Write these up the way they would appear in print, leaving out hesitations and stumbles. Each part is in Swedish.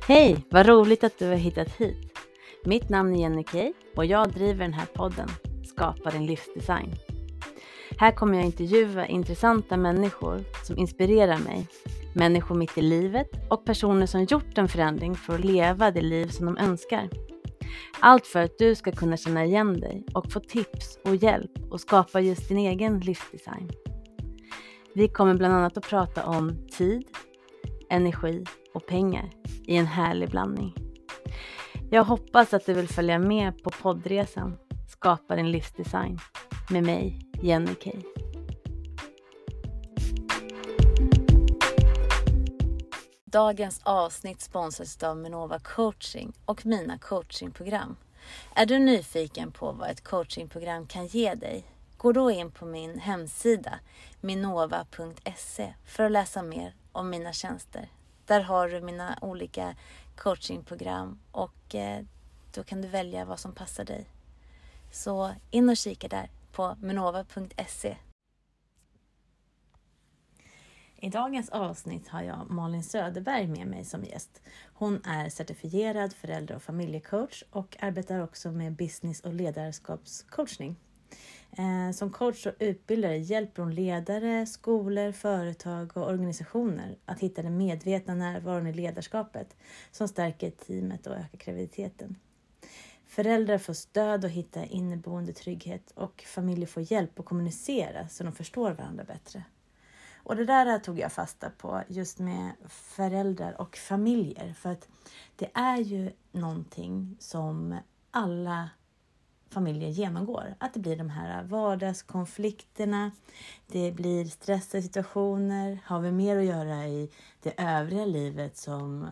Hej, vad roligt att du har hittat hit. Mitt namn är Jenny Kay och jag driver den här podden, Skapa din livsdesign. Här kommer jag intervjua intressanta människor som inspirerar mig. Människor mitt i livet och personer som gjort en förändring för att leva det liv som de önskar. Allt för att du ska kunna känna igen dig och få tips och hjälp och skapa just din egen livsdesign. Vi kommer bland annat att prata om tid, energi och pengar i en härlig blandning. Jag hoppas att du vill följa med på poddresan Skapa din livsdesign med mig, Jenny Kay. Dagens avsnitt sponsras av Minova Coaching och mina coachingprogram. Är du nyfiken på vad ett coachingprogram kan ge dig? Gå då in på min hemsida minova.se för att läsa mer om mina tjänster. Där har du mina olika coachingprogram och då kan du välja vad som passar dig. Så in och kika där på minova.se. I dagens avsnitt har jag Malin Söderberg med mig som gäst. Hon är certifierad förälder- och familjecoach och arbetar också med business- och ledarskapscoachning. Som coach och utbildare hjälper hon ledare, skolor, företag och organisationer att hitta den medvetna närvaron i ledarskapet som stärker teamet och ökar kreativiteten. Föräldrar får stöd och hitta inneboende trygghet och familjer får hjälp att kommunicera så de förstår varandra bättre. Och det där tog jag fasta på just med föräldrar och familjer, för att det är ju någonting som alla familjer genomgår. Att det blir de här vardagskonflikterna, det blir stressiga situationer, har vi mer att göra i det övriga livet som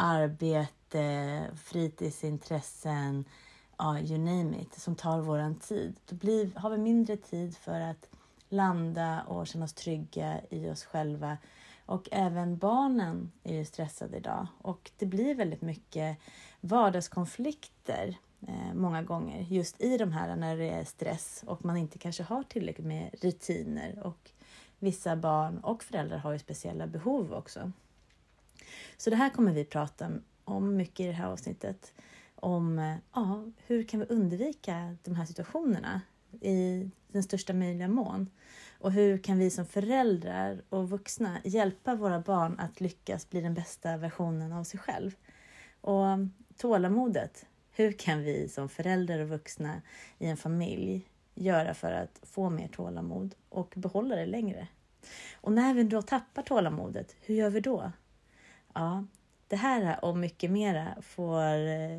arbete, fritidsintressen, you name it, som tar våran tid. Då har vi mindre tid för att landa och känna oss trygga i oss själva. Och även barnen är ju stressade idag. Och det blir väldigt mycket vardagskonflikter många gånger. Just i de här när det är stress och man inte kanske har tillräckligt med rutiner. Och vissa barn och föräldrar har ju speciella behov också. Så det här kommer vi prata om mycket i det här avsnittet. Om hur kan vi undvika de här situationerna i den största möjliga mån. Och hur kan vi som föräldrar och vuxna hjälpa våra barn att lyckas bli den bästa versionen av sig själv. Och tålamodet. Hur kan vi som föräldrar och vuxna i en familj göra för att få mer tålamod och behålla det längre? Och när vi då tappar tålamodet, hur gör vi då? Ja, det här och mycket mera får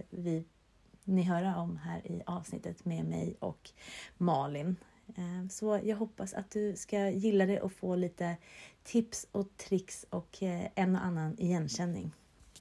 ni höra om här i avsnittet med mig och Malin. Så jag hoppas att du ska gilla det och få lite tips och tricks och en och annan igenkänning.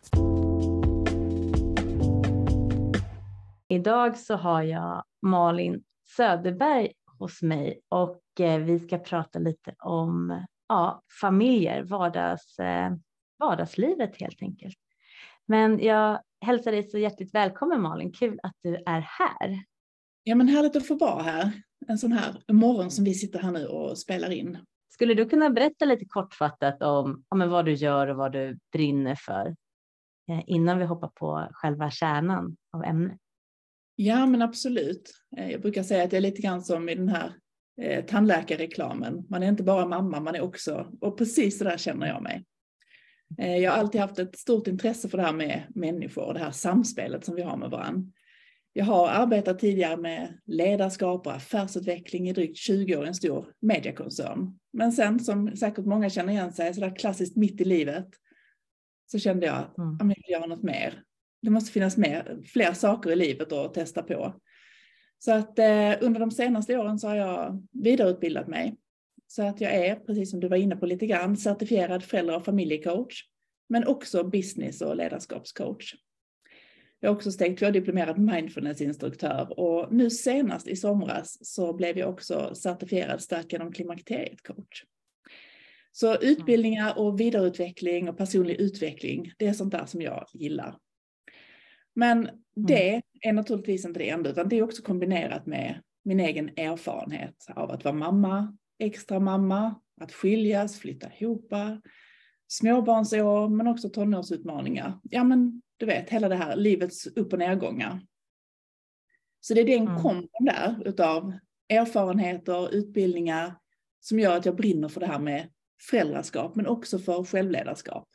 Idag så har jag Malin Söderberg hos mig och vi ska prata lite om familjer, vardagslivet helt enkelt. Men jag hälsar dig så hjärtligt välkommen Malin, kul att du är här. Ja, men härligt att få vara här. En sån här morgon som vi sitter här nu och spelar in. Skulle du kunna berätta lite kortfattat om vad du gör och vad du brinner för innan vi hoppar på själva kärnan av ämnet? Ja, men absolut. Jag brukar säga att det är lite grann som i den här tandläkarreklamen. Man är inte bara mamma, man är också, och precis så där känner jag mig. Jag har alltid haft ett stort intresse för det här med människor och det här samspelet som vi har med varandra. Jag har arbetat tidigare med ledarskap och affärsutveckling i drygt 20 år i en stor mediekoncern. Men sen, som säkert många känner igen sig, så där klassiskt mitt i livet, så kände jag att jag vill göra något mer. Det måste finnas fler saker i livet att testa på. Så att under de senaste åren så har jag vidareutbildat mig. Så att jag är, precis som du var inne på lite grann, certifierad föräldrar- och familjecoach. Men också business- och ledarskapscoach. Jag har också steg 2 diplomerad mindfulnessinstruktör. Och nu senast i somras så blev jag också certifierad Stärk genom klimakteriet-coach. Så utbildningar och vidareutveckling och personlig utveckling, det är sånt där som jag gillar. Men det är naturligtvis inte det enda, utan det är också kombinerat med min egen erfarenhet av att vara mamma, extra mamma, att skiljas, flytta ihop, småbarnsår, men också tonårsutmaningar. Ja, men du vet, hela det här livets upp- och nedgångar. Så det är den kombon där utav erfarenheter, utbildningar som gör att jag brinner för det här med föräldraskap, men också för självledarskap.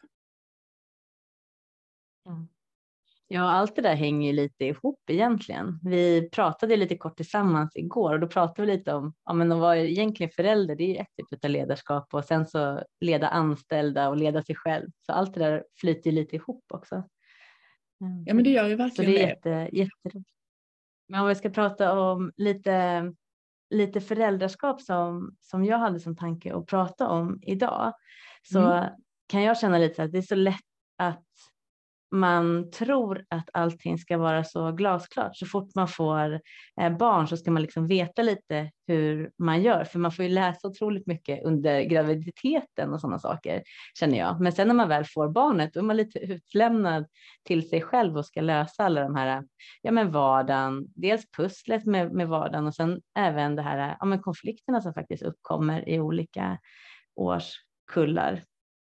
Ja, allt det där hänger ju lite ihop egentligen. Vi pratade lite kort tillsammans igår och då pratade vi lite om, ja men att vara egentligen förälder, det är ju ett typ av ledarskap och sen så leda anställda och leda sig själv. Så allt det där flyter ju lite ihop också. Ja, men det gör ju verkligen så det. Är jätteroligt. Men om vi ska prata om lite föräldraskap som jag hade som tanke att prata om idag, så kan jag känna lite så att det är så lätt att man tror att allting ska vara så glasklart. Så fort man får barn så ska man liksom veta lite hur man gör. För man får ju läsa otroligt mycket under graviditeten och sådana saker, känner jag. Men sen när man väl får barnet, då är man lite utlämnad till sig själv och ska lösa alla de här, ja men vardagen, dels pusslet med vardagen och sen även det här, ja men konflikterna som faktiskt uppkommer i olika årskullar.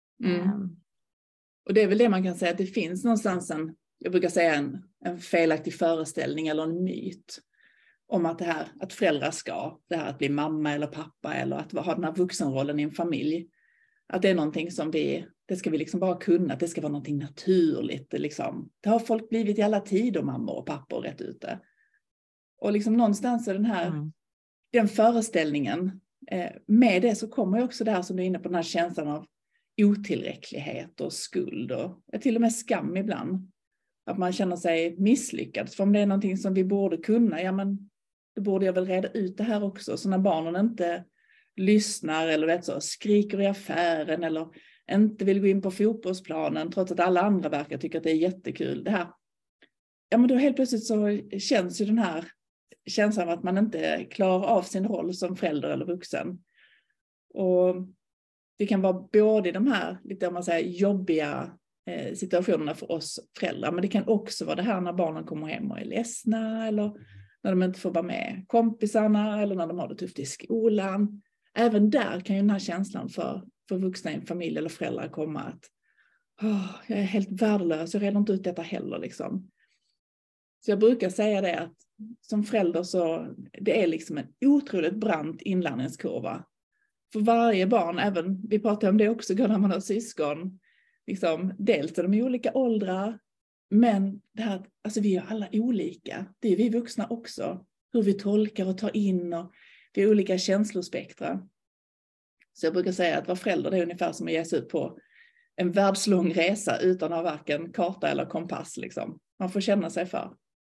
Och det är väl det man kan säga, att det finns någonstans jag brukar säga en felaktig föreställning eller en myt om att det här, att föräldrar det här att bli mamma eller pappa eller att ha den här vuxenrollen i en familj, att det är någonting som det ska vi liksom bara kunna, att det ska vara någonting naturligt. Liksom. Det har folk blivit i alla tider, mammor och pappor rätt ute. Och liksom någonstans är den föreställningen, med det så kommer också det här som du är inne på, den här känslan av otillräcklighet och skuld och till och med skam ibland. Att man känner sig misslyckad. För om det är någonting som vi borde kunna, ja men då borde jag väl reda ut det här också. Så när barnen inte lyssnar eller skriker i affären eller inte vill gå in på fotbollsplanen trots att alla andra verkar tycka att det är jättekul. Det här. Ja men då helt plötsligt så känns ju den här känslan av att man inte klarar av sin roll som förälder eller vuxen. Och det kan vara både de här lite, om man säger, jobbiga situationerna för oss föräldrar. Men det kan också vara det här när barnen kommer hem och är ledsna. Eller när de inte får vara med kompisarna. Eller när de har det tufft i skolan. Även där kan ju den här känslan för vuxna i en familj eller föräldrar komma att jag är helt värdelös. Jag reder inte ut detta heller. Liksom. Så jag brukar säga det att som förälder så det är liksom en otroligt brant inlärningskurva. För varje barn, även, vi pratar om det också när man har syskon, liksom, dels är de i olika åldrar, men det här, alltså vi är alla olika. Det är vi vuxna också. Hur vi tolkar och tar in och vi har olika känslospektra. Så jag brukar säga att vara förälder det är ungefär som att ge sig ut på en världslång resa utan att ha varken karta eller kompass. Liksom. Man får känna sig för.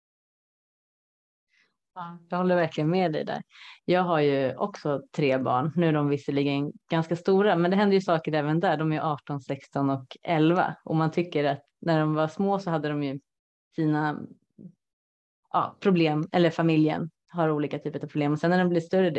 Ja, jag håller verkligen med dig där. Jag har ju också 3 barn. Nu är de visserligen ganska stora, men det händer ju saker även där. De är 18, 16 och 11. Och man tycker att när de var små så hade de ju sina problem, eller familjen har olika typer av problem. Och sen när de blir större,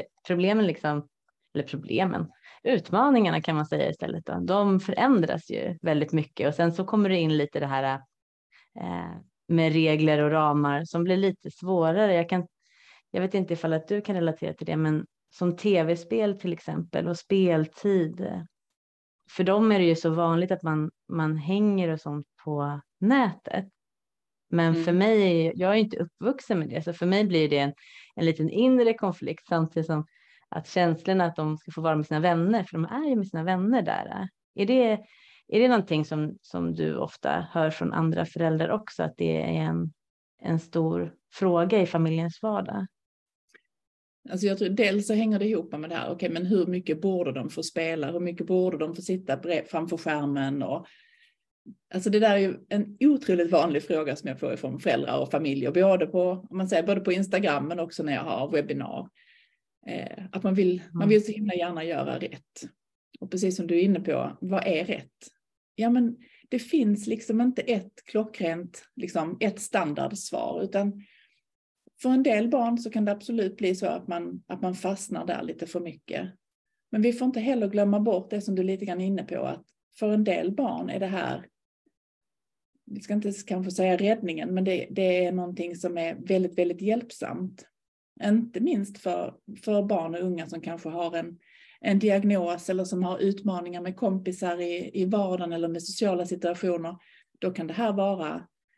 utmaningarna kan man säga istället då, de förändras ju väldigt mycket. Och sen så kommer det in lite det här med regler och ramar som blir lite svårare. Jag vet inte ifall att du kan relatera till det, men som tv-spel till exempel och speltid. För dem är det ju så vanligt att man hänger och sånt på nätet. Men för mig, jag är inte uppvuxen med det, så för mig blir det en liten inre konflikt samtidigt som att känslorna att de ska få vara med sina vänner, för de är ju med sina vänner där. Är det någonting som du ofta hör från andra föräldrar också, att det är en stor fråga i familjens vardag? Alltså jag tror dels så hänger det ihop med det här, okej, men hur mycket borde de få spela, hur mycket borde de få sitta framför skärmen och alltså det där är ju en otroligt vanlig fråga som jag får från föräldrar och familjer, både på Instagram men också när jag har webbinar. Att man vill så himla gärna göra rätt. Och precis som du är inne på, vad är rätt? Ja men det finns liksom inte ett klockrent, liksom ett standardsvar, utan för en del barn så kan det absolut bli så att man fastnar där lite för mycket. Men vi får inte heller glömma bort det som du lite grann är inne på, att för en del barn är det här, vi ska inte kanske säga räddningen, men det är någonting som är väldigt, väldigt hjälpsamt. Inte minst för barn och unga som kanske har en diagnos eller som har utmaningar med kompisar i vardagen eller med sociala situationer. Då kan det här vara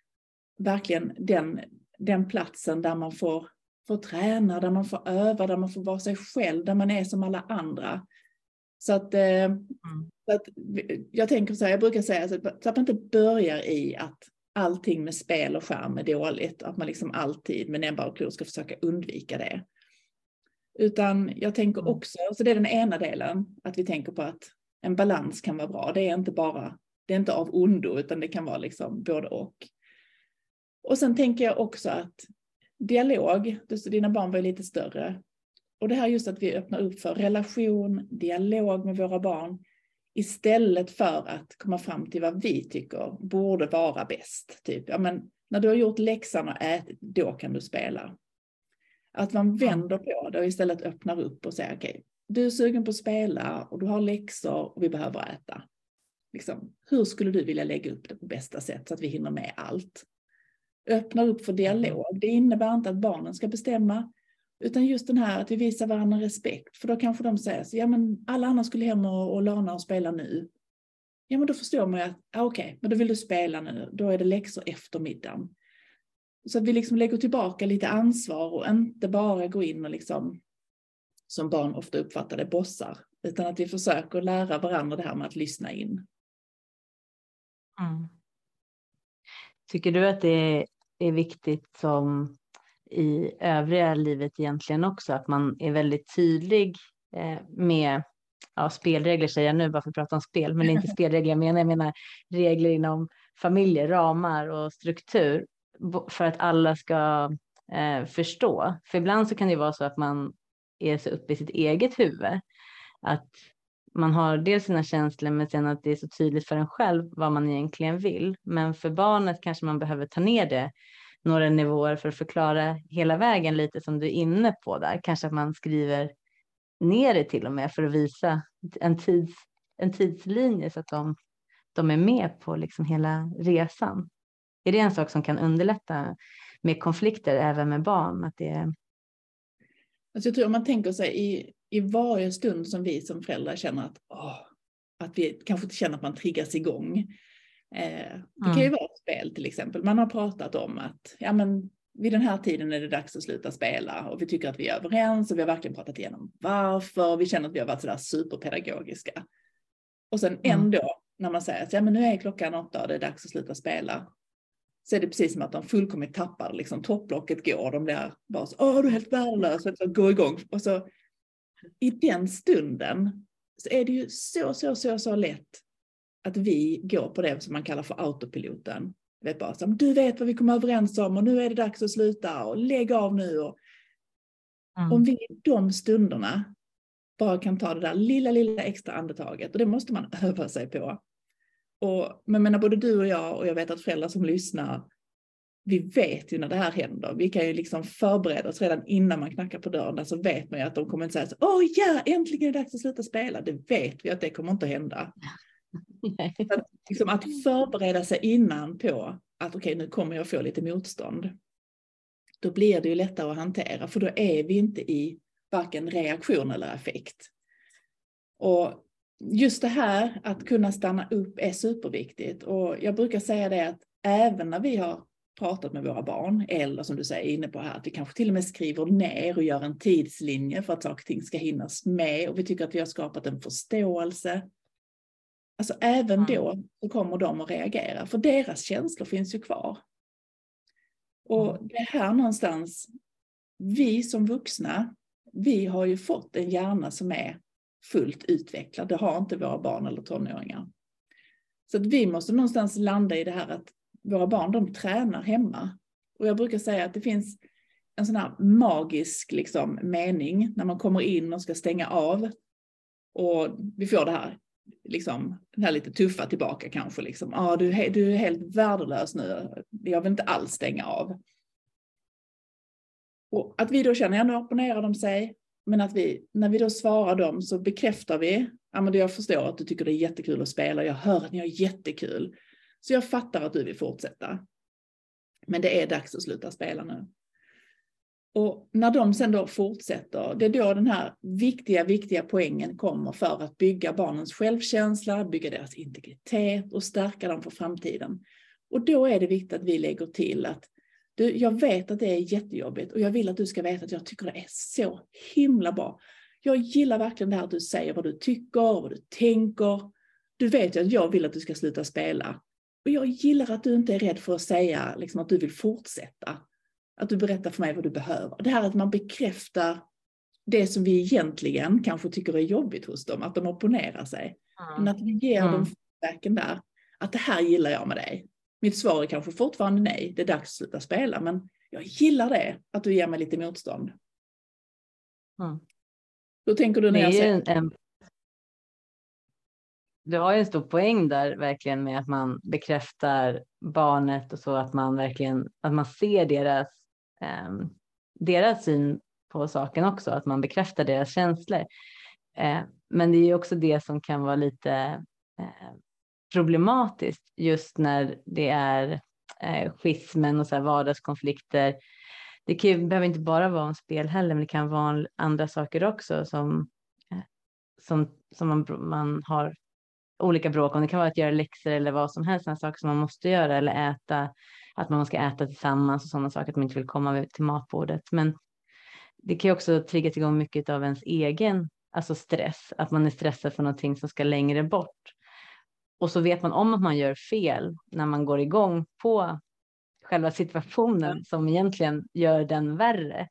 verkligen den platsen där man får träna, där man får öva, där man får vara sig själv, där man är som alla andra. Så att jag tänker så här, jag brukar säga så att man inte börjar i att allting med spel och skärm är dåligt, att man liksom alltid med näbbar och klor ska försöka undvika det. Utan jag tänker också, så det är den ena delen, att vi tänker på att en balans kan vara bra. Det är inte av ondo, utan det kan vara liksom både och. Och sen tänker jag också att dialog, dina barn var lite större. Och det här just att vi öppnar upp för relation, dialog med våra barn. Istället för att komma fram till vad vi tycker borde vara bäst. Typ, ja, men när du har gjort läxan och ätit, då kan du spela. Att man vänder på det och istället öppnar upp och säger okej, du är sugen på att spela och du har läxor och vi behöver äta. Liksom, hur skulle du vilja lägga upp det på bästa sätt så att vi hinner med allt? Öppnar upp för dialog. Det innebär inte att barnen ska bestämma, utan just den här att vi visar varandra respekt. För då kanske de säger så, ja men alla andra skulle hem och lana och spela nu. Ja men då förstår man ju att, okej, men då vill du spela nu. Då är det läxor efter middagen. Så att vi liksom lägger tillbaka lite ansvar och inte bara gå in och liksom, som barn ofta uppfattar det, bossar. Utan att vi försöker lära varandra det här med att lyssna in. Tycker du att det är viktigt som i övriga livet egentligen också, att man är väldigt tydlig med spelregler, säger jag nu bara för att prata om spel, men det är inte spelregler jag menar regler inom familjer, ramar och struktur, för att alla ska förstå. För ibland så kan det vara så att man är så uppe i sitt eget huvud att man har dels sina känslor, men sen att det är så tydligt för en själv vad man egentligen vill. Men för barnet kanske man behöver ta ner det några nivåer för att förklara hela vägen, lite som du är inne på där. Kanske att man skriver ner det till och med för att visa en tidslinje så att de är med på liksom hela resan. Är det en sak som kan underlätta med konflikter även med barn? Att det... Alltså jag tror om man tänker sig i varje stund som vi som föräldrar känner att vi kanske inte känner att man triggas igång. Det kan ju vara ett spel till exempel. Man har pratat om att ja, men vid den här tiden är det dags att sluta spela. Och vi tycker att vi är överens och vi har verkligen pratat igenom varför. Vi känner att vi har varit sådär superpedagogiska. Och sen ändå när man säger att ja, men nu är klockan 8 och det är dags att sluta spela. Så är det precis som att de fullkomligt tappar. Liksom, topplocket går. De blir bara så, du är helt värdelös. Så gå igång. Och så i den stunden så är det ju så lätt att vi går på det som man kallar för autopiloten. Vet bara, så, du vet vad vi kommer överens om och nu är det dags att sluta och lägga av nu. Och om vi i de stunderna bara kan ta det där lilla extra andetaget, och det måste man öva sig på. Men menar, både du och jag vet att föräldrar som lyssnar, vi vet ju när det här händer. Vi kan ju liksom förbereda oss redan innan man knackar på dörren. Där så vet man ju att de kommer inte säga så, äntligen är det dags att sluta spela. Det vet vi att det kommer inte att hända. Att, liksom, att förbereda sig innan på att okej, nu kommer jag få lite motstånd. Då blir det ju lättare att hantera, för då är vi inte i varken reaktion eller effekt. Och just det här att kunna stanna upp är superviktigt. Och jag brukar säga det att även när vi har pratat med våra barn, eller som du säger inne på här, att vi kanske till och med skriver ner och gör en tidslinje för att saker och ting ska hinnas med, och vi tycker att vi har skapat en förståelse. Alltså även då så kommer de att reagera, för deras känslor finns ju kvar. Och det här någonstans, vi som vuxna, vi har ju fått en hjärna som är fullt utvecklad. Det har inte våra barn eller tonåringar. Så att vi måste någonstans landa i det här att våra barn, de tränar hemma. Och jag brukar säga att det finns en sån här magisk liksom mening när man kommer in och ska stänga av. Och vi får det här, liksom, den här lite tuffa tillbaka kanske. Liksom. Du är helt värdelös nu. Jag vill inte alls stänga av. Och att vi då känner, nu opponerar de sig. Men att när vi då svarar dem så bekräftar vi. Ja, men jag förstår att du tycker det är jättekul att spela. Jag hör att ni har jättekul. Så jag fattar att du vill fortsätta. Men det är dags att sluta spela nu. Och när de sen då fortsätter, det är då den här viktiga poängen kommer för att bygga barnens självkänsla, bygga deras integritet och stärka dem för framtiden. Och då är det viktigt att vi lägger till att jag vet att det är jättejobbigt och jag vill att du ska veta att jag tycker det är så himla bra. Jag gillar verkligen det här att du säger vad du tycker, vad du tänker. Du vet ju att jag vill att du ska sluta spela. Och jag gillar att du inte är rädd för att säga liksom, att du vill fortsätta. Att du berättar för mig vad du behöver. Det här att man bekräftar det som vi egentligen kanske tycker är jobbigt hos dem. Att de opponerar sig. Men att vi ger dem feedbacken där. Att det här gillar jag med dig. Mitt svar är kanske fortfarande nej. Det är dags att sluta spela. Men jag gillar det. Att du ger mig lite motstånd. Då tänker du när jag säger... Du har ju en stor poäng där verkligen med att man bekräftar barnet och så att man verkligen att man ser deras syn på saken också, att man bekräftar deras känslor. Men det är ju också det som kan vara lite problematiskt just när det är schismen och så här vardagskonflikter. Behöver inte bara vara om spel heller, men det kan vara andra saker också som man har olika bråk om. Det kan vara att göra läxor eller vad som helst, sådana saker som man måste göra, eller äta, att man ska äta tillsammans och sådana saker, att man inte vill komma till matbordet. Men det kan ju också trigga igång mycket av ens egen stress, att man är stressad för någonting som ska längre bort. Och så vet man om att man gör fel när man går igång på själva situationen som egentligen gör den värre.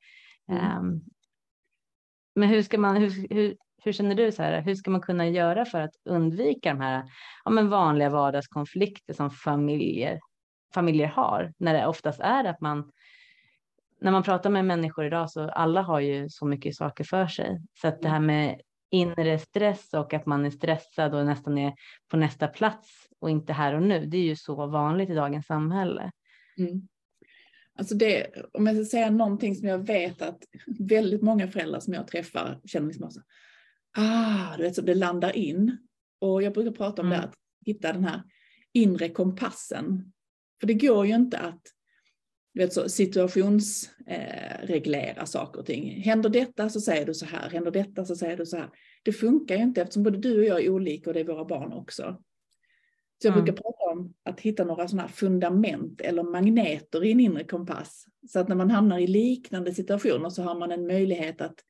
Men hur ska man, hur känner du så här? Hur ska man kunna göra för att undvika de här vanliga vardagskonflikter som familjer har? När det oftast är att när man pratar med människor idag, så alla har ju så mycket saker för sig. Så att det här med inre stress och att man är stressad och nästan är på nästa plats och inte här och nu. Det är ju så vanligt i dagens samhälle. Alltså om jag ska säga någonting som jag vet att väldigt många föräldrar som jag träffar känner liksom också. Du vet, så det landar in. Och jag brukar prata om det, att hitta den här inre kompassen. För det går ju inte att situationsreglera saker och ting. Händer detta så säger du så här. Händer detta så säger du så här. Det funkar ju inte, eftersom både du och jag är olika och det är våra barn också. Så jag brukar prata om att hitta några sådana här fundament eller magneter i en inre kompass. Så att när man hamnar i liknande situationer så har man en möjlighet att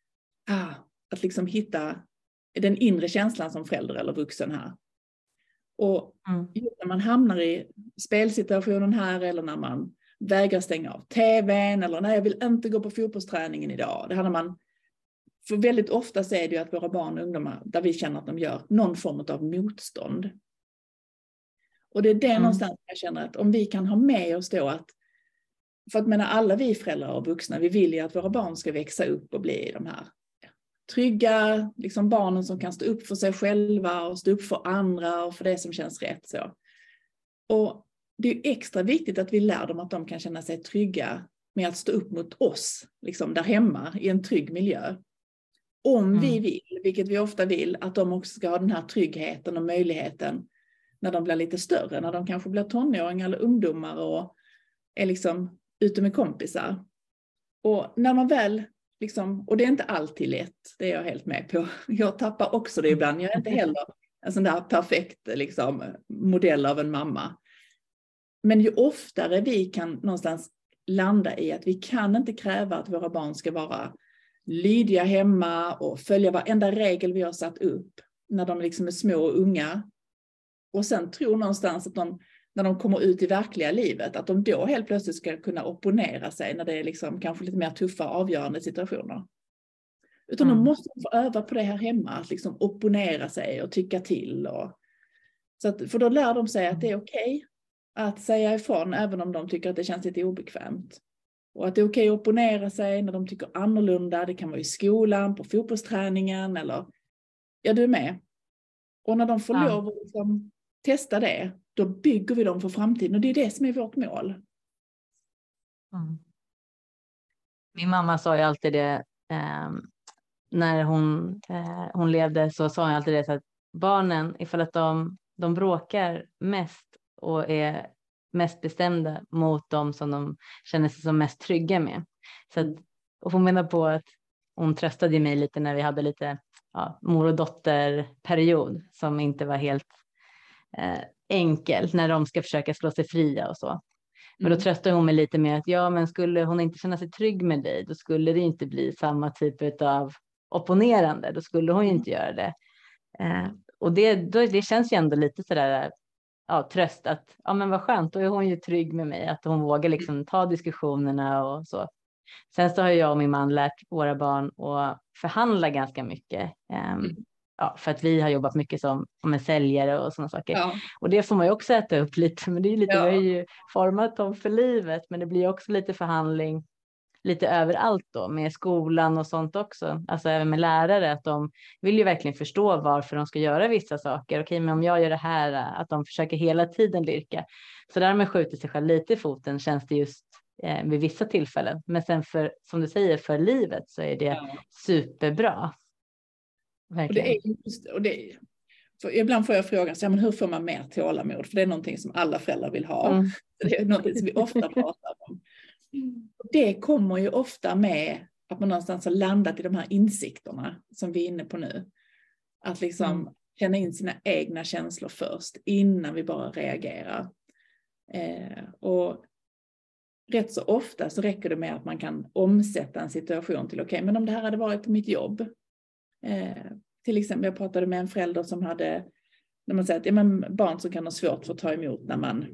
liksom hitta den inre känslan som förälder eller vuxen här. Och när man hamnar i spelsituationen här, eller när man vägrar stänga av tvn, eller nej, jag vill inte gå på fotbollsträningen idag. Det handlar man, för väldigt ofta så är det ju att våra barn och ungdomar, där vi känner att de gör någon form av motstånd. Och det är det någonstans jag känner att om vi kan ha med oss då att, för att alla vi föräldrar och vuxna, vi vill ju att våra barn ska växa upp och bli de här trygga liksom barnen som kan stå upp för sig själva och stå upp för andra och för det som känns rätt. Så. Och det är extra viktigt att vi lär dem att de kan känna sig trygga med att stå upp mot oss liksom där hemma i en trygg miljö. Om vi vill, vilket vi ofta vill, att de också ska ha den här tryggheten och möjligheten när de blir lite större, när de kanske blir tonåringar eller ungdomar och är liksom ute med kompisar. Och när man väl liksom, och det är inte alltid lätt, det är jag helt med på. Jag tappar också det ibland. Jag är inte heller en sån där perfekt liksom, modell av en mamma. Men ju oftare vi kan någonstans landa i att vi kan inte kräva att våra barn ska vara lydiga hemma och följa varenda regel vi har satt upp när de liksom är små och unga. Och sen tror någonstans att när de kommer ut i verkliga livet, att de då helt plötsligt ska kunna opponera sig när det är liksom kanske lite mer tuffa avgörande situationer. Utan de måste få öva på det här hemma, att liksom opponera sig och tycka till. För då lär de sig att det är okej att säga ifrån även om de tycker att det känns lite obekvämt. Och att det är okej att opponera sig när de tycker annorlunda. Det kan vara i skolan, på fotbollsträningen eller du är med. Och när de får lov att liksom testa det, då bygger vi dem för framtiden. Och det är det som är vårt mål. Min mamma sa ju alltid det, när hon levde, så sa hon alltid det, så att barnen, ifall att de bråkar mest och är mest bestämda mot dem som de känner sig som mest trygga med. Så att, och hon menar på att hon tröstade mig lite när vi hade lite mor- och dotterperiod som inte var helt enkel när de ska försöka slå sig fria och så. Men då tröstar hon mig lite med att men skulle hon inte känna sig trygg med dig, då skulle det inte bli samma typ av opponerande. Då skulle hon ju inte göra det. Och det känns ju ändå lite sådär, tröst att, men vad skönt, då är hon ju trygg med mig. Att hon vågar liksom ta diskussionerna och så. Sen så har jag och min man lärt våra barn att förhandla ganska mycket. För att vi har jobbat mycket som säljare och sådana saker. Ja. Och det får man ju också äta upp lite. Men det är ju lite, vi har ju format dem för livet. Men det blir också lite förhandling lite överallt då. Med skolan och sånt också. Alltså även med lärare. Att de vill ju verkligen förstå varför de ska göra vissa saker. Okej, men om jag gör det här. Att de försöker hela tiden lirka. Så där man skjuter sig själv lite i foten känns det just vid vissa tillfällen. Men sen som du säger, för livet så är det superbra. Verkligen. För ibland får jag frågan, men hur får man mer tålamod? För det är någonting som alla föräldrar vill ha. Det är någonting som vi ofta pratar om. Det kommer ju ofta med att man någonstans har landat i de här insikterna som vi är inne på nu. Att liksom känna in sina egna känslor först innan vi bara reagerar. Och rätt så ofta så räcker det med att man kan omsätta en situation till okej, men om det här hade varit på mitt jobb. Till exempel, jag pratade med en förälder som hade, när man säger att barn som kan ha svårt för att ta emot när man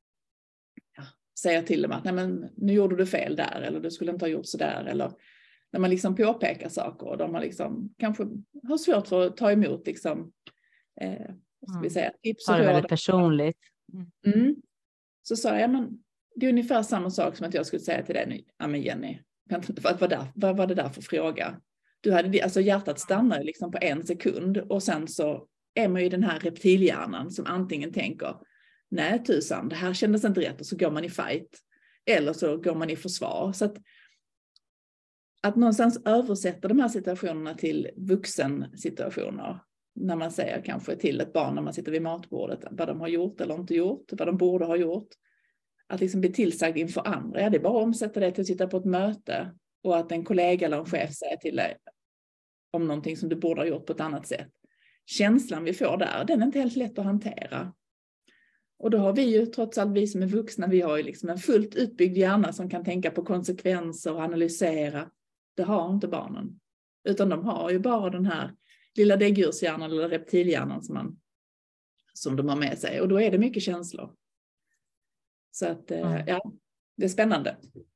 säger till dem att nej, men nu gjorde du fel där, eller du skulle inte ha gjort så där, eller när man liksom påpekar saker och de har liksom kanske har svårt för att ta emot liksom, vad ska vi säga, tips och råd. Det väldigt personligt. Så sa jag, men det är ungefär samma sak som att jag skulle säga till dig nu, ja men Jenny, vad var det där för fråga? Du hade, alltså hjärtat stannar liksom på 1 sekund och sen så är man ju den här reptilhjärnan som antingen tänker, nej tusan, det här kändes inte rätt, och så går man i fight. Eller så går man i försvar. Så att någonstans översätta de här situationerna till vuxensituationer. När man säger kanske till ett barn när man sitter vid matbordet vad de har gjort eller inte gjort, vad de borde ha gjort. Att liksom bli tillsagd inför andra, det är bara att omsätta det till att sitta på ett möte. Och att en kollega eller en chef säger till dig om någonting som du borde ha gjort på ett annat sätt. Känslan vi får där, den är inte helt lätt att hantera. Och då har vi ju, trots allt vi som är vuxna, vi har ju liksom en fullt utbyggd hjärna som kan tänka på konsekvenser och analysera. Det har inte barnen. Utan de har ju bara den här lilla däggdjurshjärnan eller reptilhjärnan som de har med sig. Och då är det mycket känslor. Så att, det är spännande.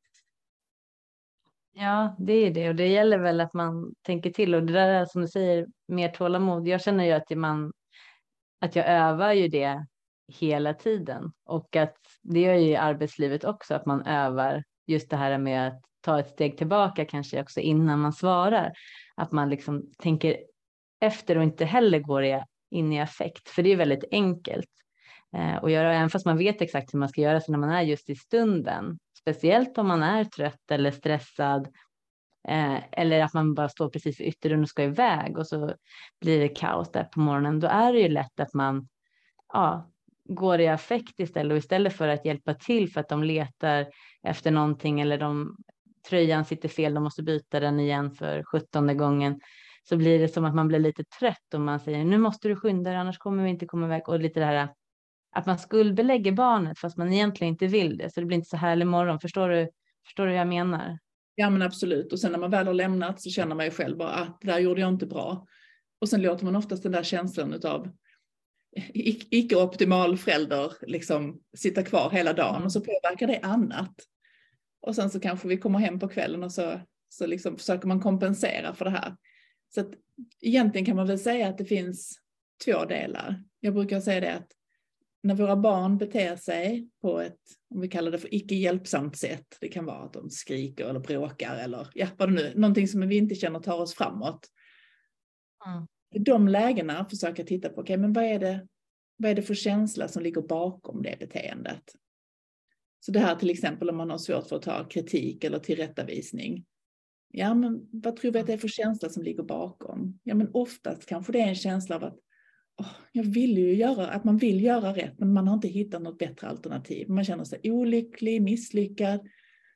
Ja, det är det. Och det gäller väl att man tänker till. Och det där är som du säger, mer tålamod. Jag känner ju att jag övar ju det hela tiden. Och att det gör ju i arbetslivet också. Att man övar just det här med att ta ett steg tillbaka kanske också innan man svarar. Att man liksom tänker efter och inte heller går in i affekt. För det är väldigt enkelt. Och göra, även fast man vet exakt hur man ska göra så när man är just i stunden. Speciellt om man är trött eller stressad. Eller att man bara står precis vid ytterdörren och ska iväg. Och så blir det kaos där på morgonen. Då är det ju lätt att man går i affekt istället. Och istället för att hjälpa till för att de letar efter någonting. Eller tröjan sitter fel, de måste byta den igen för 17:e gången. Så blir det som att man blir lite trött. Och man säger nu måste du skynda dig annars kommer vi inte komma iväg. Och lite det här att man skuldbelägger barnet fast man egentligen inte vill det. Så det blir inte så härlig morgon. Förstår du hur jag menar? Ja men absolut. Och sen när man väl har lämnat så känner man ju själv bara att det där gjorde jag inte bra. Och sen låter man oftast den där känslan av icke-optimal förälder liksom sitta kvar hela dagen. Och så påverkar det annat. Och sen så kanske vi kommer hem på kvällen och så liksom försöker man kompensera för det här. Så att egentligen kan man väl säga att det finns 2 delar. Jag brukar säga det att när våra barn beter sig på ett, om vi kallar det för icke-hjälpsamt sätt, det kan vara att de skriker eller bråkar eller vad det nu är, någonting som vi inte känner tar oss framåt. I de lägena försöka titta på, men vad är det för känsla som ligger bakom det beteendet? Så det här till exempel om man har svårt för att ta kritik eller tillrättavisning. Ja, men vad tror vi att det är för känsla som ligger bakom? Ja, men oftast kanske det är en känsla av att jag vill ju att man vill göra rätt, men man har inte hittat något bättre alternativ. Man känner sig olycklig, misslyckad,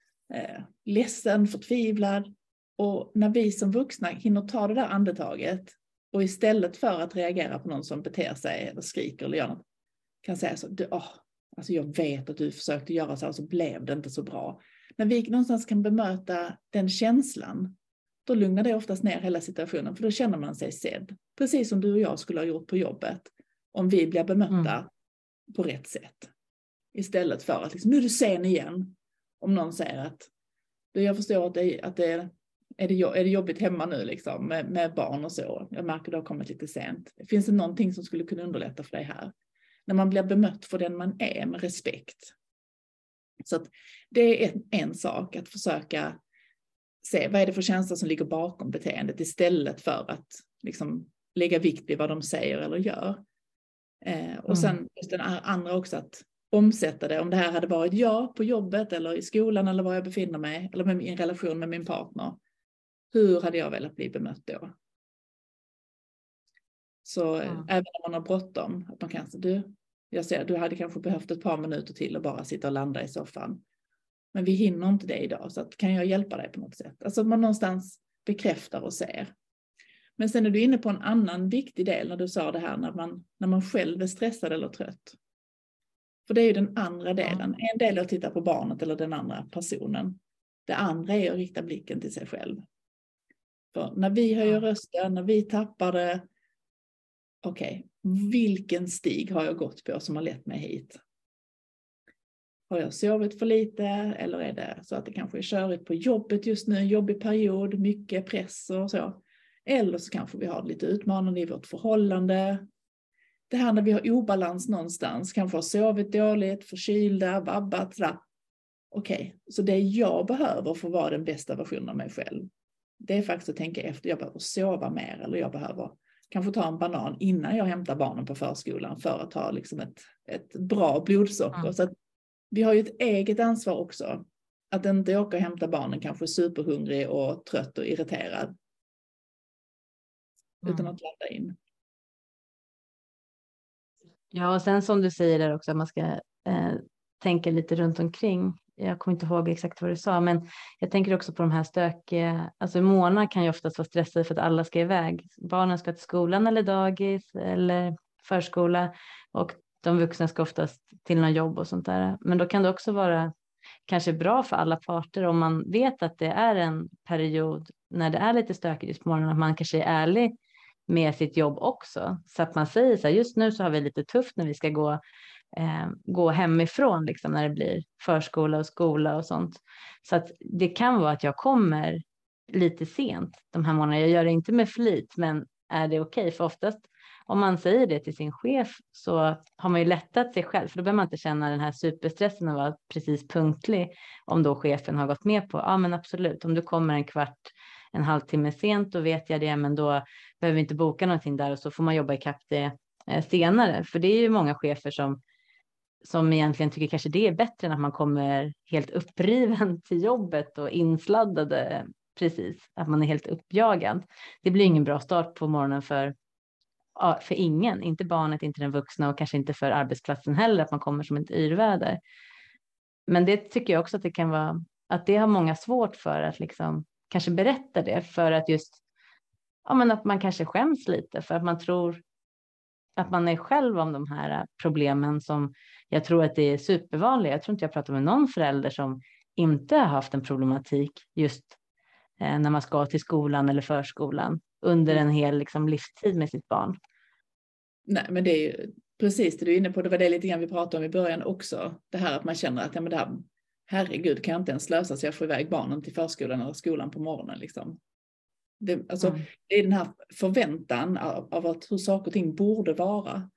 ledsen, förtvivlad. Och när vi som vuxna hinner ta det där andetaget och istället för att reagera på någon som beter sig eller skriker eller gör något, kan säga så, alltså jag vet att du försökte göra så här så blev det inte så bra. När vi någonstans kan bemöta den känslan, då lugnar det oftast ner hela situationen, för då känner man sig sedd. Precis som du och jag skulle ha gjort på jobbet om vi blir bemötta på rätt sätt. Istället för att liksom, nu är du sen igen. Om någon säger att jag förstår att det är det jobbigt hemma nu liksom, med barn och så. Jag märker att det har kommit lite sent. Finns det någonting som skulle kunna underlätta för dig här? När man blir bemött för den man är med respekt. Så att det är en sak att försöka se vad är det för känslor som ligger bakom beteendet istället för att liksom lägga vikt vid vad de säger eller gör. Och sen just den andra också att omsätta det. Om det här hade varit jag på jobbet eller i skolan eller var jag befinner mig eller med en relation med min partner. Hur hade jag velat bli bemött då? Så även om man har bråttom, att man kanske, du hade kanske behövt ett par minuter till och bara sitta och landa i soffan. Men vi hinner inte det idag, så att, kan jag hjälpa dig på något sätt? Alltså man någonstans bekräftar och ser. Men sen är du inne på en annan viktig del när du sa det här när man själv är stressad eller trött. För det är ju den andra delen. En del är att titta på barnet eller den andra personen. Det andra är att rikta blicken till sig själv. För när vi höjer rösten, när vi tappar det, okej, vilken stig har jag gått på som har lett mig hit? Har jag sovit för lite eller är det så att det kanske är körigt på jobbet just nu, en jobbig period, mycket press och så. Eller så kanske vi har lite utmanande i vårt förhållande. Det här när vi har obalans någonstans, kanske har sovit dåligt, förkylda, vabbat, sådär. Okej, så det jag behöver för att vara den bästa versionen av mig själv, det är faktiskt att tänka efter, jag behöver sova mer eller jag behöver kanske ta en banan innan jag hämtar barnen på förskolan för att ha liksom ett bra blodsocker. Så att vi har ju ett eget ansvar också. Att inte åka och hämta barnen kanske superhungrig och trött och irriterad. Utan att ladda in. Ja, och sen som du säger där också att man ska tänka lite runt omkring. Jag kommer inte ihåg exakt vad du sa, men jag tänker också på de här stökiga, alltså Mona kan ju oftast vara stressad för att alla ska iväg. Barnen ska till skolan eller dagis eller förskola och de vuxna ska oftast till någon jobb och sånt där. Men då kan det också vara kanske bra för alla parter om man vet att det är en period när det är lite stökigt just på morgonen, att man kanske är ärlig med sitt jobb också. Så att man säger så här, just nu så har vi lite tufft när vi ska gå hemifrån liksom, när det blir förskola och skola och sånt. Så att det kan vara att jag kommer lite sent de här månaderna. Jag gör det inte med flit, men är det okej? För oftast om man säger det till sin chef så har man ju lättat sig själv. För då behöver man inte känna den här superstressen och vara precis punktlig. Om då chefen har gått med på, ja men absolut, om du kommer en halvtimme sent, då vet jag det, men då behöver vi inte boka någonting där och så får man jobba ikapp det senare. För det är ju många chefer som egentligen tycker kanske det är bättre än att man kommer helt uppriven till jobbet och insladdade precis, att man är helt uppjagad. Det blir ingen bra start på morgonen för ingen, inte barnet, inte den vuxna och kanske inte för arbetsplatsen heller, att man kommer som ett yrväder. Men det tycker jag också att det kan vara, att det har många svårt för att liksom kanske berätta det, för att just men att man kanske skäms lite för att man tror att man är själv om de här problemen som jag tror att det är supervanliga. Jag tror inte jag pratar med någon förälder som inte har haft en problematik just när man ska till skolan eller förskolan under en hel liksom, livstid med sitt barn. Nej, men det är ju precis det du är inne på. Det var det lite grann vi pratade om i början också. Det här att man känner att det här, herregud, kan jag inte ens lösa så jag får iväg barnen till förskolan eller skolan på morgonen. Liksom. Det är den här förväntan av hur saker och ting borde vara.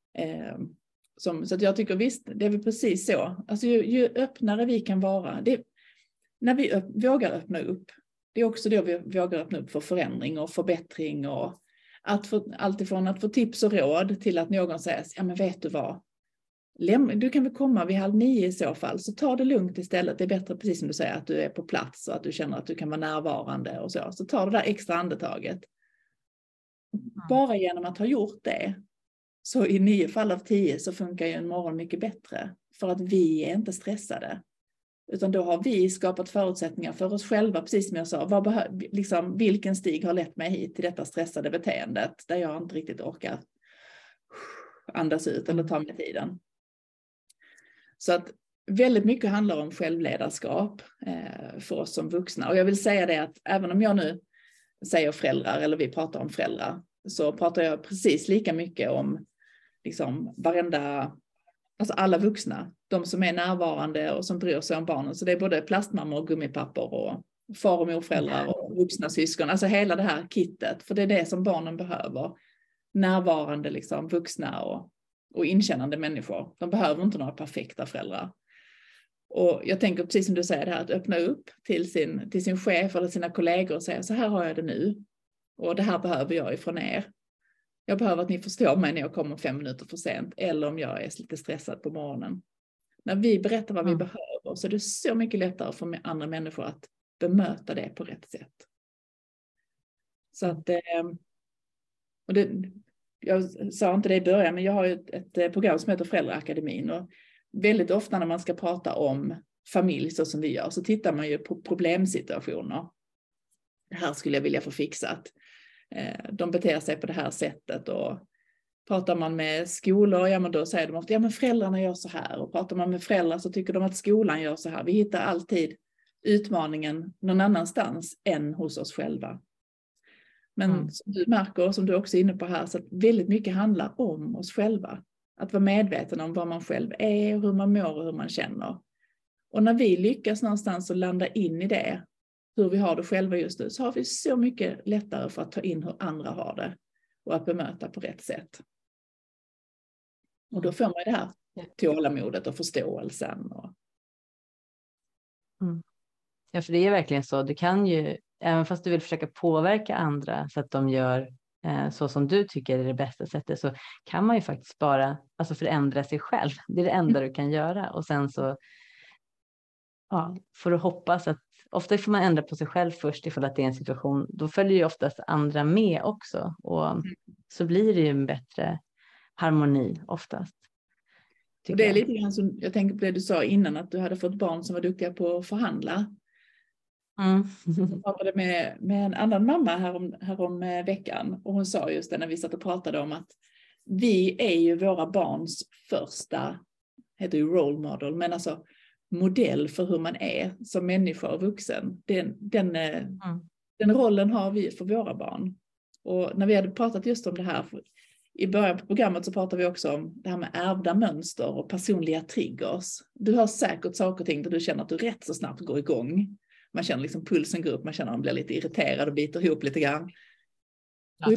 Så att jag tycker visst, det är väl precis så. Alltså ju öppnare vi kan vara, när vi vågar öppna upp, det är också då vi vågar öppna upp för förändring och förbättring och alltifrån att få tips och råd till att någon säger, ja men vet du vad, du kan väl komma vid 8:30 i så fall, så ta det lugnt istället. Det är bättre, precis som du säger, att du är på plats och att du känner att du kan vara närvarande och så ta det där extra andetaget. Bara genom att ha gjort det, så i 9 fall av 10 så funkar ju en morgon mycket bättre, för att vi är inte stressade. Utan då har vi skapat förutsättningar för oss själva, precis som jag sa. Vilken stig har lett mig hit till detta stressade beteendet där jag inte riktigt orkar andas ut eller ta med tiden. Så att väldigt mycket handlar om självledarskap för oss som vuxna. Och jag vill säga det att även om jag nu säger föräldrar eller vi pratar om föräldrar, så pratar jag precis lika mycket om liksom alltså alla vuxna. De som är närvarande och som bryr sig om barnen. Så det är både plastmammor och gummipappor och far- och morföräldrar och vuxna syskon. Alltså hela det här kittet. För det är det som barnen behöver. Närvarande liksom, vuxna och inkännande människor. De behöver inte några perfekta föräldrar. Och jag tänker precis som du säger det här, att öppna upp till sin chef eller sina kollegor och säga så här har jag det nu. Och det här behöver jag ifrån er. Jag behöver att ni förstår mig när jag kommer 5 minuter för sent eller om jag är lite stressad på morgonen. När vi berättar vad vi behöver så är det så mycket lättare för andra människor att bemöta det på rätt sätt. Så att, jag sa inte det i början, men jag har ju ett program som heter Föräldraakademin och väldigt ofta när man ska prata om familj så som vi gör så tittar man ju på problemsituationer. Det här skulle jag vilja få fixat. De beter sig på det här sättet och pratar man med skolor, ja men då säger de ofta, ja men föräldrarna gör så här och pratar man med föräldrar så tycker de att skolan gör så här. Vi hittar alltid utmaningen någon annanstans än hos oss själva. Men som du märker och som du också är inne på här så att väldigt mycket handlar om oss själva. Att vara medveten om vad man själv är och hur man mår och hur man känner. Och när vi lyckas någonstans att landa in i det, hur vi har det själva just nu, så har vi så mycket lättare för att ta in hur andra har det och att bemöta på rätt sätt. Och då får man det här tålamodet och förståelsen. Ja, för det är verkligen så. Du kan ju, även fast du vill försöka påverka andra så att de gör så som du tycker är det bästa sättet, så kan man ju faktiskt bara förändra sig själv. Det är det enda du kan göra. Och sen så får du hoppas att, ofta får man ändra på sig själv först ifall att det är en situation, då följer ju oftast andra med också. Och så blir det ju en bättre harmoni oftast. Och det är lite grann som, jag tänker på det du sa innan, att du hade fått barn som var duktiga på att förhandla. Jag pratade med en annan mamma härom veckan och hon sa just det när vi satt och pratade om att vi är ju våra barns första, heter ju role model, men alltså modell för hur man är som människa och vuxen. Den rollen har vi för våra barn. Och när vi hade pratat just om det här, i början på programmet så pratade vi också om det här med ärvda mönster och personliga triggers. Du har säkert saker och ting där du känner att du rätt så snabbt går igång. Man känner liksom pulsen går upp, man känner att man blir lite irriterad och biter ihop lite grann. Och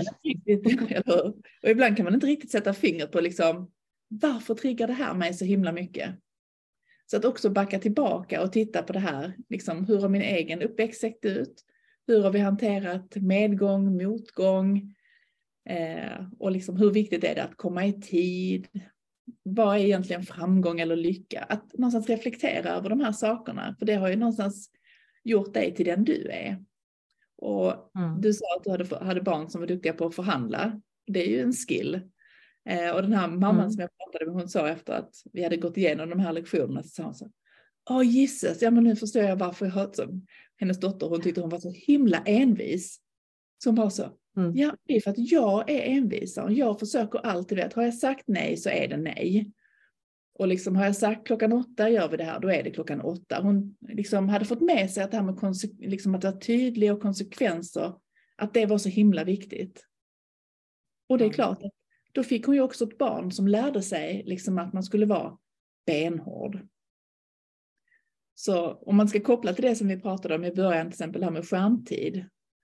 ibland kan man inte riktigt sätta fingret på liksom, varför triggar det här mig så himla mycket? Så att också backa tillbaka och titta på det här. Liksom, hur har min egen uppväxt sett ut? Hur har vi hanterat medgång, motgång? Och liksom, hur viktigt är det att komma i tid? Vad är egentligen framgång eller lycka? Att någonstans reflektera över de här sakerna. För det har ju någonstans gjort dig till den du är. Och du sa att du hade barn som var duktiga på att förhandla. Det är ju en skill. Och den här mamman som jag pratade med, hon sa efter att vi hade gått igenom de här lektionerna, så sa hon så: Jesus, ja men nu förstår jag varför jag hört så. Hennes dotter, hon tyckte hon var så himla envis. Så hon bara så, ja det är för att jag är envis. Jag försöker alltid, har jag sagt nej så är det nej. Och liksom har jag sagt 8:00 gör vi det här, då är det 8:00. Hon liksom hade fått med sig att det här med liksom att vara tydlig och konsekvenser, att det var så himla viktigt. Och det är klart att då fick hon ju också ett barn som lärde sig liksom att man skulle vara benhård. Så om man ska koppla till det som vi pratade om i början, till exempel här med skärmtid.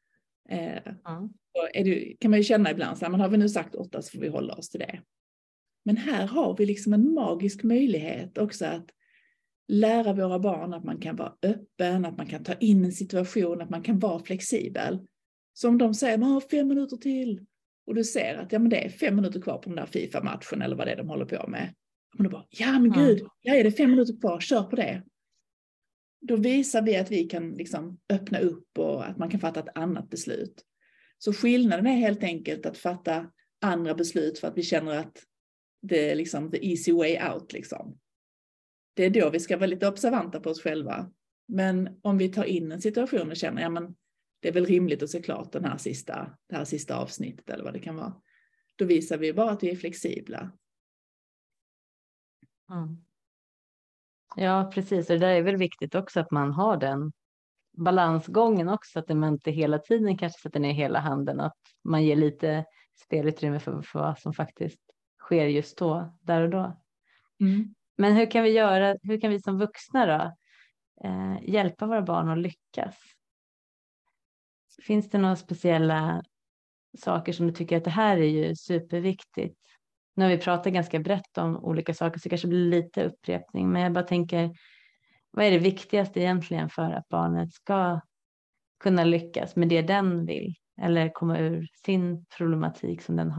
Så kan man ju känna ibland, så här, men har vi nu sagt 8 så får vi hålla oss till det. Men här har vi liksom en magisk möjlighet också att lära våra barn att man kan vara öppen, att man kan ta in en situation, att man kan vara flexibel. Så om de säger, man har 5 minuter till. Och du ser att ja, men det är 5 minuter kvar på den där FIFA-matchen eller vad det är de håller på med. Och då bara, ja men gud, är det 5 minuter kvar, kör på det. Då visar vi att vi kan liksom öppna upp och att man kan fatta ett annat beslut. Så skillnaden är helt enkelt att fatta andra beslut för att vi känner att det är liksom the easy way out liksom. Det är då vi ska vara lite observanta på oss själva. Men om vi tar in en situation och känner, ja men det är väl rimligt att se klart det här sista avsnittet eller vad det kan vara. då visar vi bara att vi är flexibla. Mm. Ja, precis. Och det där är väl viktigt också att man har den balansgången också, att man inte hela tiden kanske sätter ner hela handen, att man ger lite spelutrymme för vad som faktiskt sker just då, där och då. Mm. Men hur kan vi som vuxna då hjälpa våra barn att lyckas? Finns det några speciella saker som du tycker att det här är ju superviktigt? Nu har vi pratat ganska brett om olika saker, så det kanske blir lite upprepning, men jag bara tänker, vad är det viktigaste egentligen för att barnet ska kunna lyckas med det den vill, eller komma ur sin problematik som den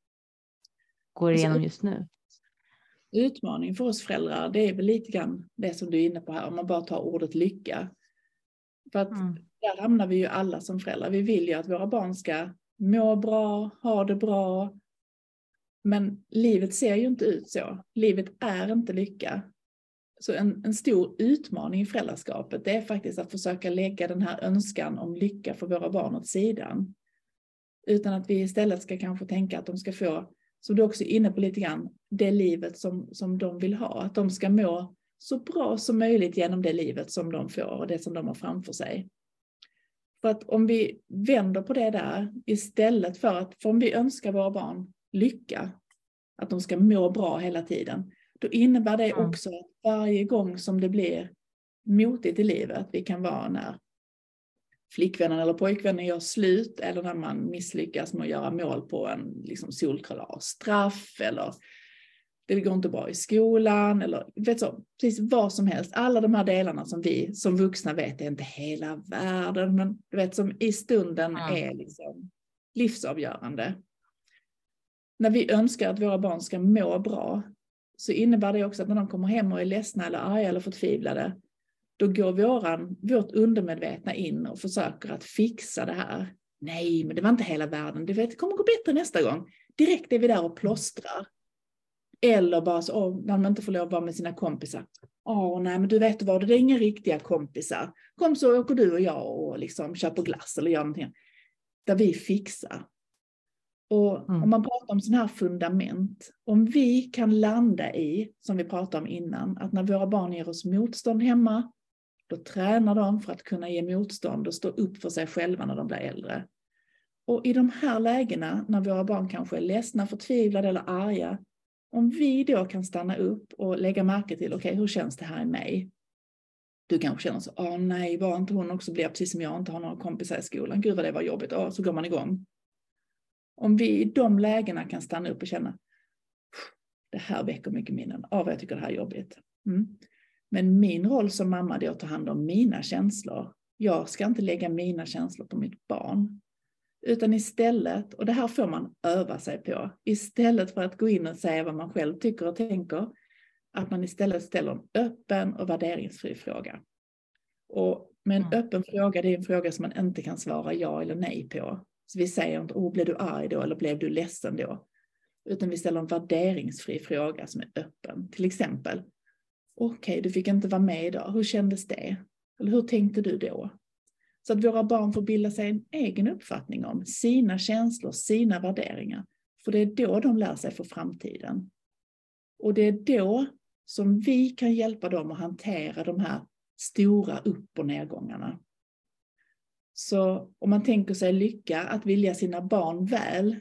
går igenom just nu? Utmaning för oss föräldrar, det är väl lite grann det som du är inne på här, om man bara tar ordet lycka. För att där hamnar vi ju alla som föräldrar. Vi vill ju att våra barn ska må bra, ha det bra. Men livet ser ju inte ut så. Livet är inte lycka. Så en stor utmaning i föräldraskapet, det är faktiskt att försöka lägga den här önskan om lycka för våra barn åt sidan. Utan att vi istället ska kanske tänka att de ska få, som du också är inne på lite grann, det livet som de vill ha. Att de ska må så bra som möjligt genom det livet som de får och det som de har framför sig. För att om vi vänder på det där, istället för om vi önskar våra barn lycka, att de ska må bra hela tiden, då innebär det också att varje gång som det blir motigt i livet, vi kan vara när flickvännen eller pojkvännen gör slut, eller när man misslyckas med att göra mål på en liksom solklar straff, eller det går inte bra i skolan, eller precis vad som helst. Alla de här delarna som vi som vuxna vet är inte hela världen, men du vet, som i stunden är liksom livsavgörande. När vi önskar att våra barn ska må bra, så innebär det också att när de kommer hem och är ledsna eller arga eller förtvivlade, då går vårt undermedvetna in och försöker att fixa det här. Nej, men det var inte hela världen. Det kommer gå bättre nästa gång. Direkt är vi där och plåstrar. Eller bara så, när man inte får lov att vara med sina kompisar. Nej, men du vet vad, det är inga riktiga kompisar. Kom så åker du och jag och liksom köper glass eller gör någonting. Där vi fixar. Och om man pratar om sådana här fundament, om vi kan landa i, som vi pratade om innan, att när våra barn ger oss motstånd hemma, då tränar de för att kunna ge motstånd och stå upp för sig själva när de blir äldre. Och i de här lägena, när våra barn kanske är ledsna, förtvivlade eller arga, om vi då kan stanna upp och lägga märke till, okej, hur känns det här i mig? Du kanske känner så, nej, var inte hon också blir precis som jag, inte har några kompisar i skolan. Gud vad det var jobbigt. Så går man igång. Om vi i de lägena kan stanna upp och känna, det här väcker mycket minnen. Vad jag tycker det här är jobbigt. Men min roll som mamma är att ta hand om mina känslor. Jag ska inte lägga mina känslor på mitt barn. Utan istället, och det här får man öva sig på, istället för att gå in och säga vad man själv tycker och tänker, att man istället ställer en öppen och värderingsfri fråga. Och med en öppen fråga, det är en fråga som man inte kan svara ja eller nej på. Så vi säger inte, blev du arg då eller blev du ledsen då? Utan vi ställer en värderingsfri fråga som är öppen. Till exempel, okej, du fick inte vara med idag. Hur kändes det? Eller hur tänkte du då? Så att våra barn får bilda sig en egen uppfattning om sina känslor, sina värderingar. För det är då de lär sig för framtiden. Och det är då som vi kan hjälpa dem att hantera de här stora upp- och nedgångarna. Så om man tänker sig lycka, att vilja sina barn väl,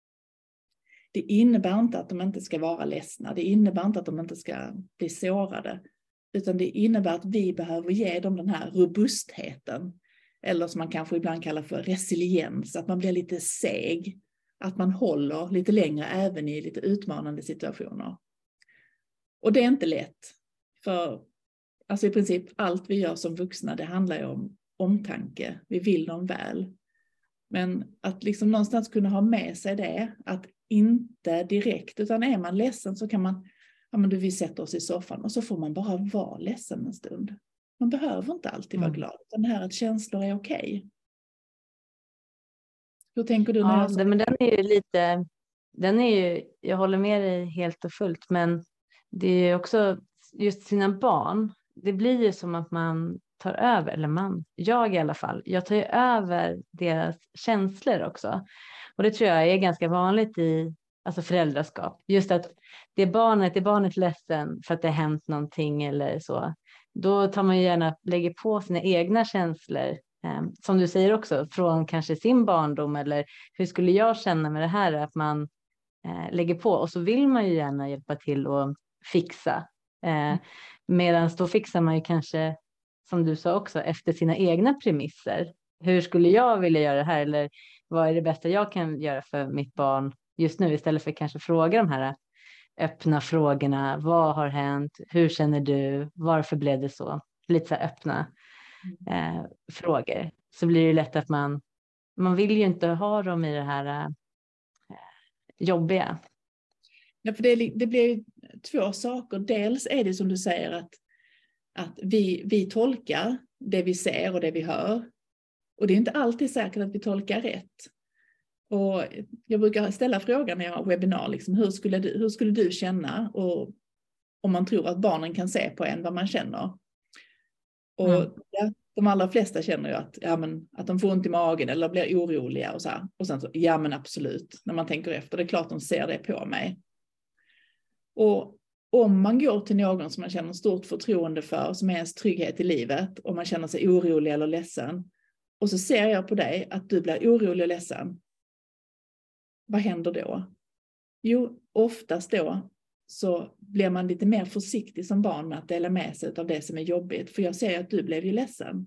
det innebär inte att de inte ska vara ledsna. Det innebär inte att de inte ska bli sårade. Utan det innebär att vi behöver ge dem den här robustheten. Eller som man kanske ibland kallar för resiliens. Att man blir lite seg. Att man håller lite längre även i lite utmanande situationer. Och det är inte lätt. För alltså i princip allt vi gör som vuxna, det handlar ju om omtanke. Vi vill dem väl. Men att liksom någonstans kunna ha med sig det. Att inte direkt, utan är man ledsen så kan man, vi sätter oss i soffan och så får man bara vara ledsen en stund. Man behöver inte alltid vara glad. Utan det här att känslor är okej. Hur tänker du? Men den är ju lite, jag håller med dig helt och fullt, men det är ju också just sina barn. Det blir ju som att man tar över, eller jag i alla fall, jag tar ju över deras känslor också. Och det tror jag är ganska vanligt i alltså föräldraskap. Just att det är barnet ledsen för att det har hänt någonting eller så. Då tar man ju gärna, lägger på sina egna känslor. Som du säger också, från kanske sin barndom eller hur skulle jag känna med det här? Att man lägger på och så vill man ju gärna hjälpa till och fixa. Medan då fixar man ju kanske, som du sa också, efter sina egna premisser. Hur skulle jag vilja göra det här? Eller vad är det bästa jag kan göra för mitt barn just nu? Istället för kanske fråga de här öppna frågorna. Vad har hänt? Hur känner du? Varför blev det så? Lite så här öppna frågor. Så blir det lätt att man vill ju inte ha dem i det här jobbiga. Ja, för det blir ju två saker. Dels är det som du säger att vi tolkar det vi ser och det vi hör. Och det är inte alltid säkert att vi tolkar rätt. Och jag brukar ställa frågan när jag har webbinar, liksom, hur skulle du känna? Och om man tror att barnen kan se på en vad man känner. Och de allra flesta känner ju att de får ont i magen eller blir oroliga och så här. Och sen så, ja men absolut, när man tänker efter, det är klart de ser det på mig. Och om man går till någon som man känner stort förtroende för, som är ens trygghet i livet, och man känner sig orolig eller ledsen, och så ser jag på dig att du blir orolig och ledsen, vad händer då? Jo, oftast då så blir man lite mer försiktig som barn med att dela med sig av det som är jobbigt. För jag ser att du blev ju ledsen.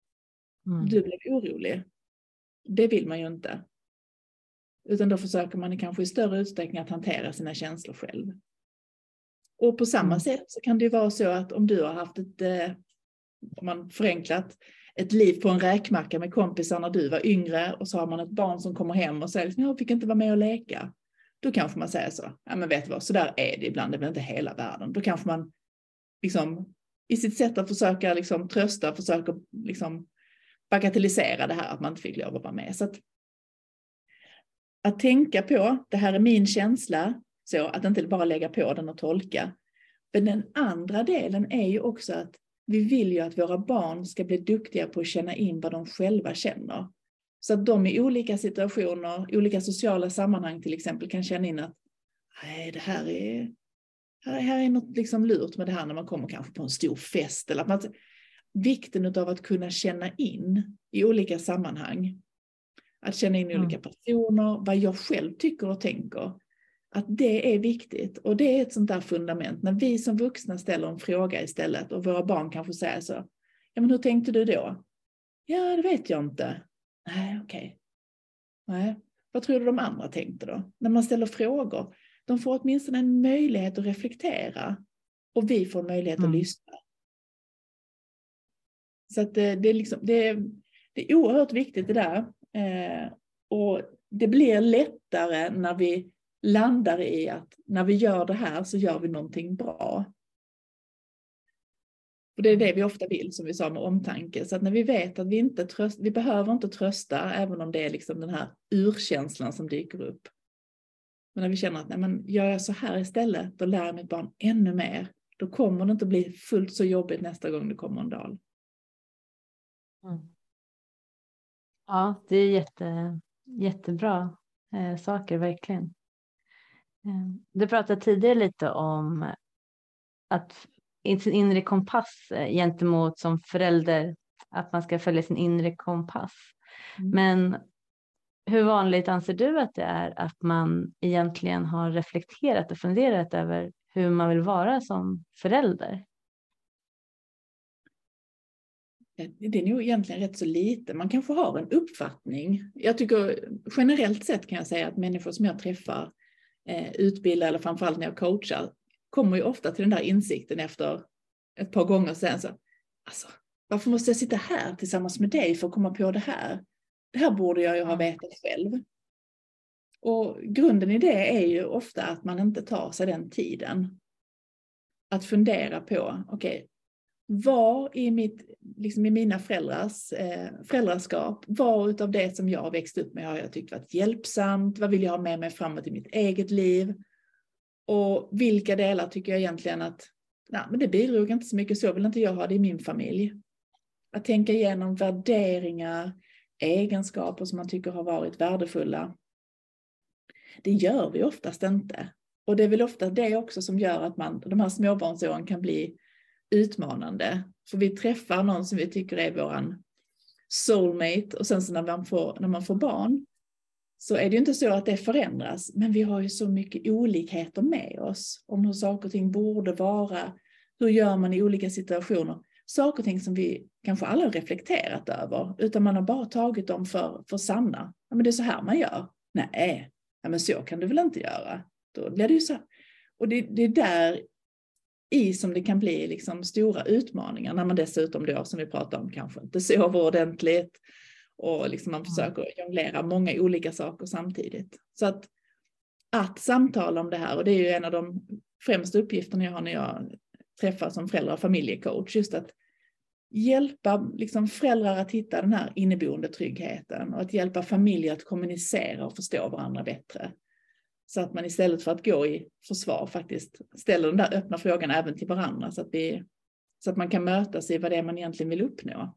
Du blev orolig. Det vill man ju inte. Utan då försöker man kanske i större utsträckning att hantera sina känslor själv. Och på samma sätt så kan det ju vara så att om du har haft om man förenklat, ett liv på en räkmacka med kompisar när du var yngre, och så har man ett barn som kommer hem och säger jag fick inte vara med och leka. Då kanske man säger så, ja men vet du vad, så där är det ibland, det är väl inte hela världen. Då kanske man liksom i sitt sätt att försöka liksom trösta, försöka liksom bagatellisera det här att man inte fick lov att vara med. Så att tänka på, det här är min känsla, så att inte bara lägga på den och tolka. Men den andra delen är ju också att vi vill ju att våra barn ska bli duktiga på att känna in vad de själva känner. Så att de i olika situationer, olika sociala sammanhang till exempel, kan känna in att nej, det här är något liksom lurt med det här när man kommer kanske på en stor fest. Eller att vikten av att kunna känna in i olika sammanhang. Att känna in i olika personer, vad jag själv tycker och tänker. Att det är viktigt. Och det är ett sånt där fundament. När vi som vuxna ställer en fråga istället och våra barn kanske säger så. Ja, men hur tänkte du då? Ja, det vet jag inte. Nej, okej. Nej. Vad tror du de andra tänkte då? När man ställer frågor. De får åtminstone en möjlighet att reflektera. Och vi får en möjlighet att lyssna. Så att det är oerhört viktigt det där. Och det blir lättare när vi landar i att när vi gör det här så gör vi någonting bra. Och det är det vi ofta vill, som vi sa, med omtanke. Så att när vi vet att vi behöver inte trösta, även om det är liksom den här urkänslan som dyker upp. Men när vi känner att nej, men gör jag så här istället, då lär mitt barn ännu mer. Då kommer det inte bli fullt så jobbigt nästa gång det kommer en dag. Ja, det är jättebra saker, verkligen. Du pratade tidigare lite om att sin inre kompass gentemot som förälder, att man ska följa sin inre kompass. Men hur vanligt anser du att det är att man egentligen har reflekterat och funderat över hur man vill vara som förälder? Det är nog egentligen rätt så lite. Man kanske har en uppfattning. Jag tycker generellt sett kan jag säga att människor som jag träffar, utbildar eller framförallt när jag coachar, kommer ju ofta till den där insikten efter ett par gånger sen så, alltså, varför måste jag sitta här tillsammans med dig för att komma på det här? Det här borde jag ju ha vetat själv. Och grunden i det är ju ofta att man inte tar sig den tiden att fundera på, okej, vad i mina föräldraskap, vad utav det som jag har växt upp med har jag tyckt varit hjälpsamt, vad vill jag ha med mig framåt i mitt eget liv, och vilka delar tycker jag egentligen att men det bidrog inte så mycket, så vill inte jag ha det i min familj. Att tänka igenom värderingar, egenskaper som man tycker har varit värdefulla. Det gör vi oftast inte. Och det är väl ofta det också som gör att de här småbarnsåren kan bli utmanande. För vi träffar någon som vi tycker är våran soulmate, och sen så när man får barn så är det ju inte så att det förändras, men vi har ju så mycket olikheter med oss om hur saker och ting borde vara, hur gör man i olika situationer, saker och ting som vi kanske aldrig har reflekterat över, utan man har bara tagit dem för sanna. Ja, men det är så här man gör. Nej, ja, men så kan du väl inte göra. Då blir det ju så. Och det är där i som det kan bli liksom stora utmaningar när man dessutom då, som vi pratar om, kanske inte sover ordentligt och liksom man försöker jonglera många olika saker samtidigt. Så att samtala om det här, och det är ju en av de främsta uppgifterna jag har när jag träffar som föräldrar och familjecoach, just att hjälpa liksom föräldrar att hitta den här inneboende tryggheten och att hjälpa familjer att kommunicera och förstå varandra bättre. Så att man istället för att gå i försvar faktiskt ställer den där öppna frågan även till varandra, så att man kan mötas i vad det är man egentligen vill uppnå.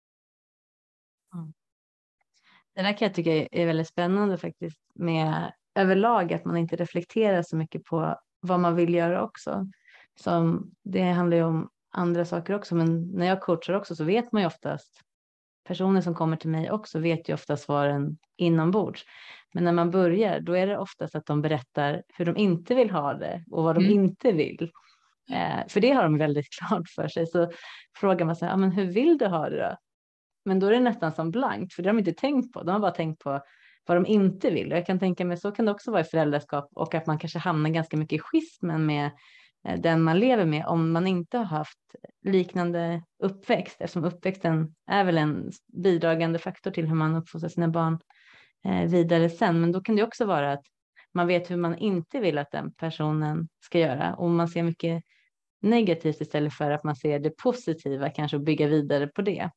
Det där kan jag tycka är väldigt spännande faktiskt, med överlag att man inte reflekterar så mycket på vad man vill göra också. Som det handlar ju om andra saker också, men när jag coachar också så vet man ju oftast, personer som kommer till mig också vet ju ofta svaren inombords. Men när man börjar, då är det oftast att de berättar hur de inte vill ha det och vad de inte vill. För det har de väldigt klart för sig. Så frågar man sig, men hur vill du ha det då? Men då är det nästan som blankt, för det har de inte tänkt på. De har bara tänkt på vad de inte vill. Och jag kan tänka mig, så kan det också vara i föräldraskap, och att man kanske hamnar ganska mycket i schismen med den man lever med om man inte har haft liknande uppväxt, eftersom uppväxten är väl en bidragande faktor till hur man uppfostrar sina barn vidare sen. Men då kan det också vara att man vet hur man inte vill att den personen ska göra, och man ser mycket negativt istället för att man ser det positiva kanske och bygga vidare på det.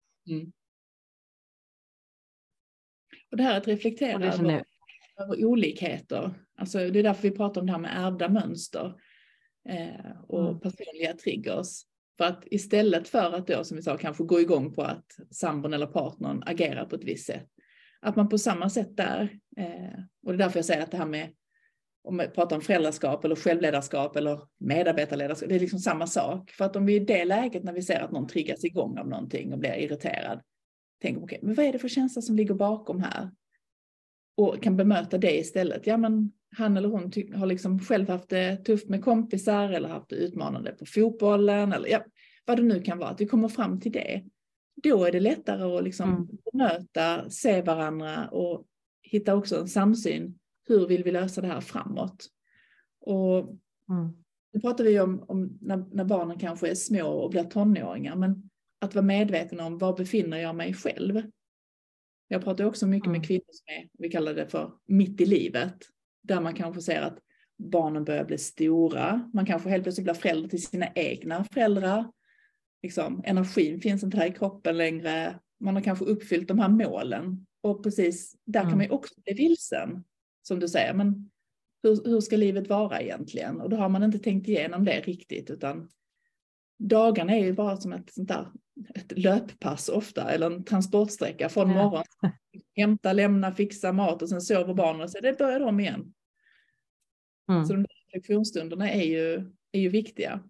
Och det här att reflektera över olikheter, alltså det är därför vi pratar om det här med ärvda mönster och personliga triggers. För att istället för att då, som vi sa, kanske gå igång på att sambon eller partnern agerar på ett visst sätt, att man på samma sätt där, och det är därför jag säger att det här med, om vi pratar om föräldraskap eller självledarskap eller medarbetarledarskap, det är liksom samma sak. För att om vi i det läget, när vi ser att någon triggas igång av någonting och blir irriterad, tänker okej, men vad är det för känsla som ligger bakom här? Och kan bemöta det istället. Ja, men han eller hon har liksom själv haft det tufft med kompisar eller haft det utmanande på fotbollen eller ja, vad det nu kan vara. Att vi kommer fram till det. Då är det lättare att liksom bemöta, se varandra och hitta också en samsyn. Hur vill vi lösa det här framåt? Och nu pratar vi om när barnen kanske är små och blir tonåringar, men att vara medveten om var befinner jag mig själv. Jag pratar också mycket med kvinnor som är, vi kallar det för mitt i livet, där man kanske ser att barnen börjar bli stora. Man kanske helt plötsligt blir förälder till sina egna föräldrar. Liksom, energin finns inte här i kroppen längre. Man har kanske uppfyllt de här målen. Och precis där kan man ju också bli vilsen. Som du säger, men hur ska livet vara egentligen? Och då har man inte tänkt igenom det riktigt, utan dagarna är ju bara som ett sånt där ett löppass ofta, eller en transportsträcka från morgon. Hämta, lämna, fixa mat och sen sover barnen och så det börjar de igen. Så de reflektionsstunderna är ju viktiga.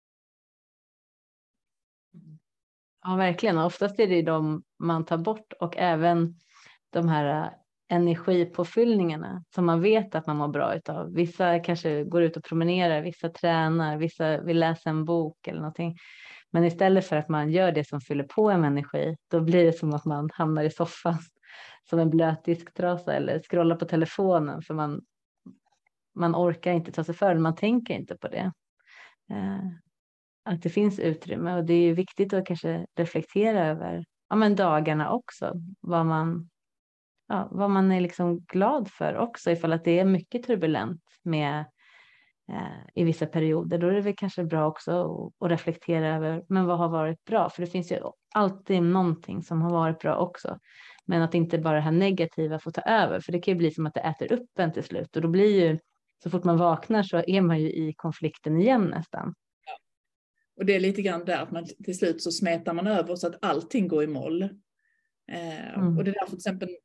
Ja, verkligen. Och oftast är det de man tar bort, och även de här energipåfyllningarna som man vet att man mår bra utav. Vissa kanske går ut och promenerar, vissa tränar, vissa vill läsa en bok eller någonting. Men istället för att man gör det som fyller på en energi, då blir det som att man hamnar i soffan som en blöt disktrasa eller scrollar på telefonen, för man orkar inte ta sig för det, man tänker inte på det. Att det finns utrymme, och det är ju viktigt att kanske reflektera över dagarna också, vad man är liksom glad för också, ifall att det är mycket turbulent med i vissa perioder. Då är det väl kanske bra också att reflektera över, men vad har varit bra? För det finns ju alltid någonting som har varit bra också. Men att inte bara det här negativa får ta över, för det kan ju bli som att det äter upp en till slut. Och då blir ju, så fort man vaknar så är man ju i konflikten igen nästan. Ja. Och det är lite grann där att man till slut så smetar man över så att allting går i moll. Och det är därför till exempel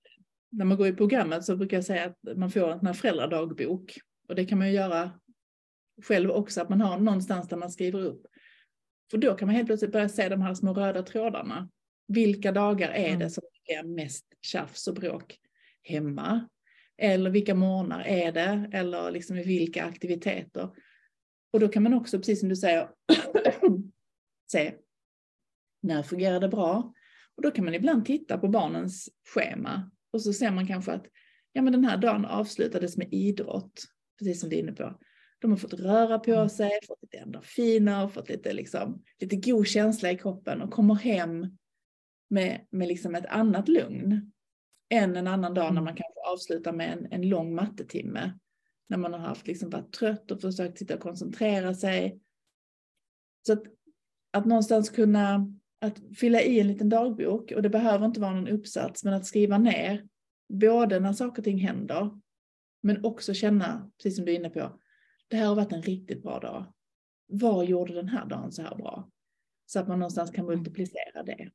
när man går i programmet så brukar jag säga att man får en föräldradagbok. Och det kan man ju göra själv också, att man har någonstans där man skriver upp. För då kan man helt plötsligt börja se de här små röda trådarna. Vilka dagar är det som är mest tjafs och bråk hemma? Eller vilka morgnar är det? Eller liksom i vilka aktiviteter? Och då kan man också, precis som du säger, se när fungerar det bra? Och då kan man ibland titta på barnens schema. Och så ser man kanske att ja, men den här dagen avslutades med idrott. Precis som du är inne på. De har fått röra på sig, fått lite endorfiner, fått lite god känsla i kroppen. Och kommer hem med liksom ett annat lugn. Än en annan dag när man kanske avslutar med en lång mattetimme. När man har haft varit trött och försökt sitta och koncentrera sig. Så att någonstans kunna att fylla i en liten dagbok. Och det behöver inte vara någon uppsats. Men att skriva ner både när saker och ting händer. Men också känna, precis som du är inne på. Det här har varit en riktigt bra dag. Vad gjorde den här dagen så här bra? Så att man någonstans kan multiplicera det.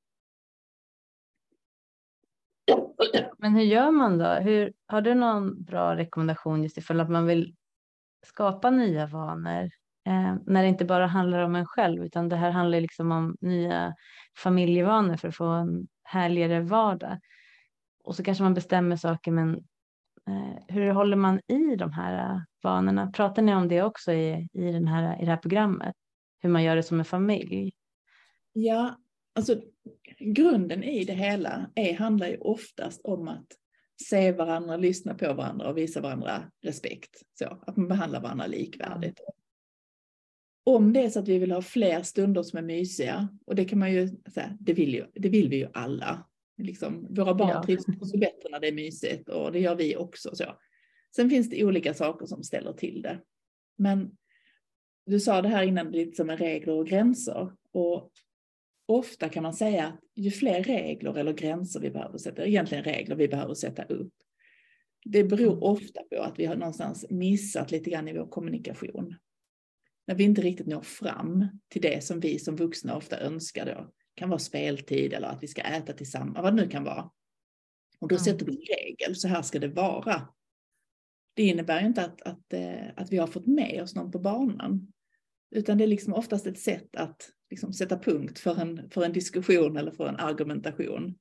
Men hur gör man då? Har du någon bra rekommendation just ifall att man vill skapa nya vanor? När det inte bara handlar om en själv, utan det här handlar liksom om nya familjevanor för att få en härligare vardag. Och så kanske man bestämmer saker, men hur håller man i de här vanorna? Pratar ni om det också i det här programmet? Hur man gör det som en familj? Ja, alltså grunden i det hela handlar ju oftast om att se varandra, lyssna på varandra och visa varandra respekt. Så att man behandlar varandra likvärdigt. Om det är så att vi vill ha fler stunder som är mysiga, och det kan man ju säga, det vill vi ju alla. Våra barn trivs så bättre när det är mysigt, och det gör vi också. Så. Sen finns det olika saker som ställer till det. Men du sa det här innan, lite som en regler och gränser. Och ofta kan man säga att ju fler regler eller gränser vi behöver sätta, egentligen regler vi behöver sätta upp, det beror ofta på att vi har någonstans missat lite grann i vår kommunikation. När vi inte riktigt når fram till det som vi som vuxna ofta önskar då. Kan vara speltid eller att vi ska äta tillsammans, vad det nu kan vara. Och då sätter vi en regel, så här ska det vara. Det innebär inte att vi har fått med oss någon på banan. Utan det är oftast ett sätt att sätta punkt för en diskussion eller för en argumentation.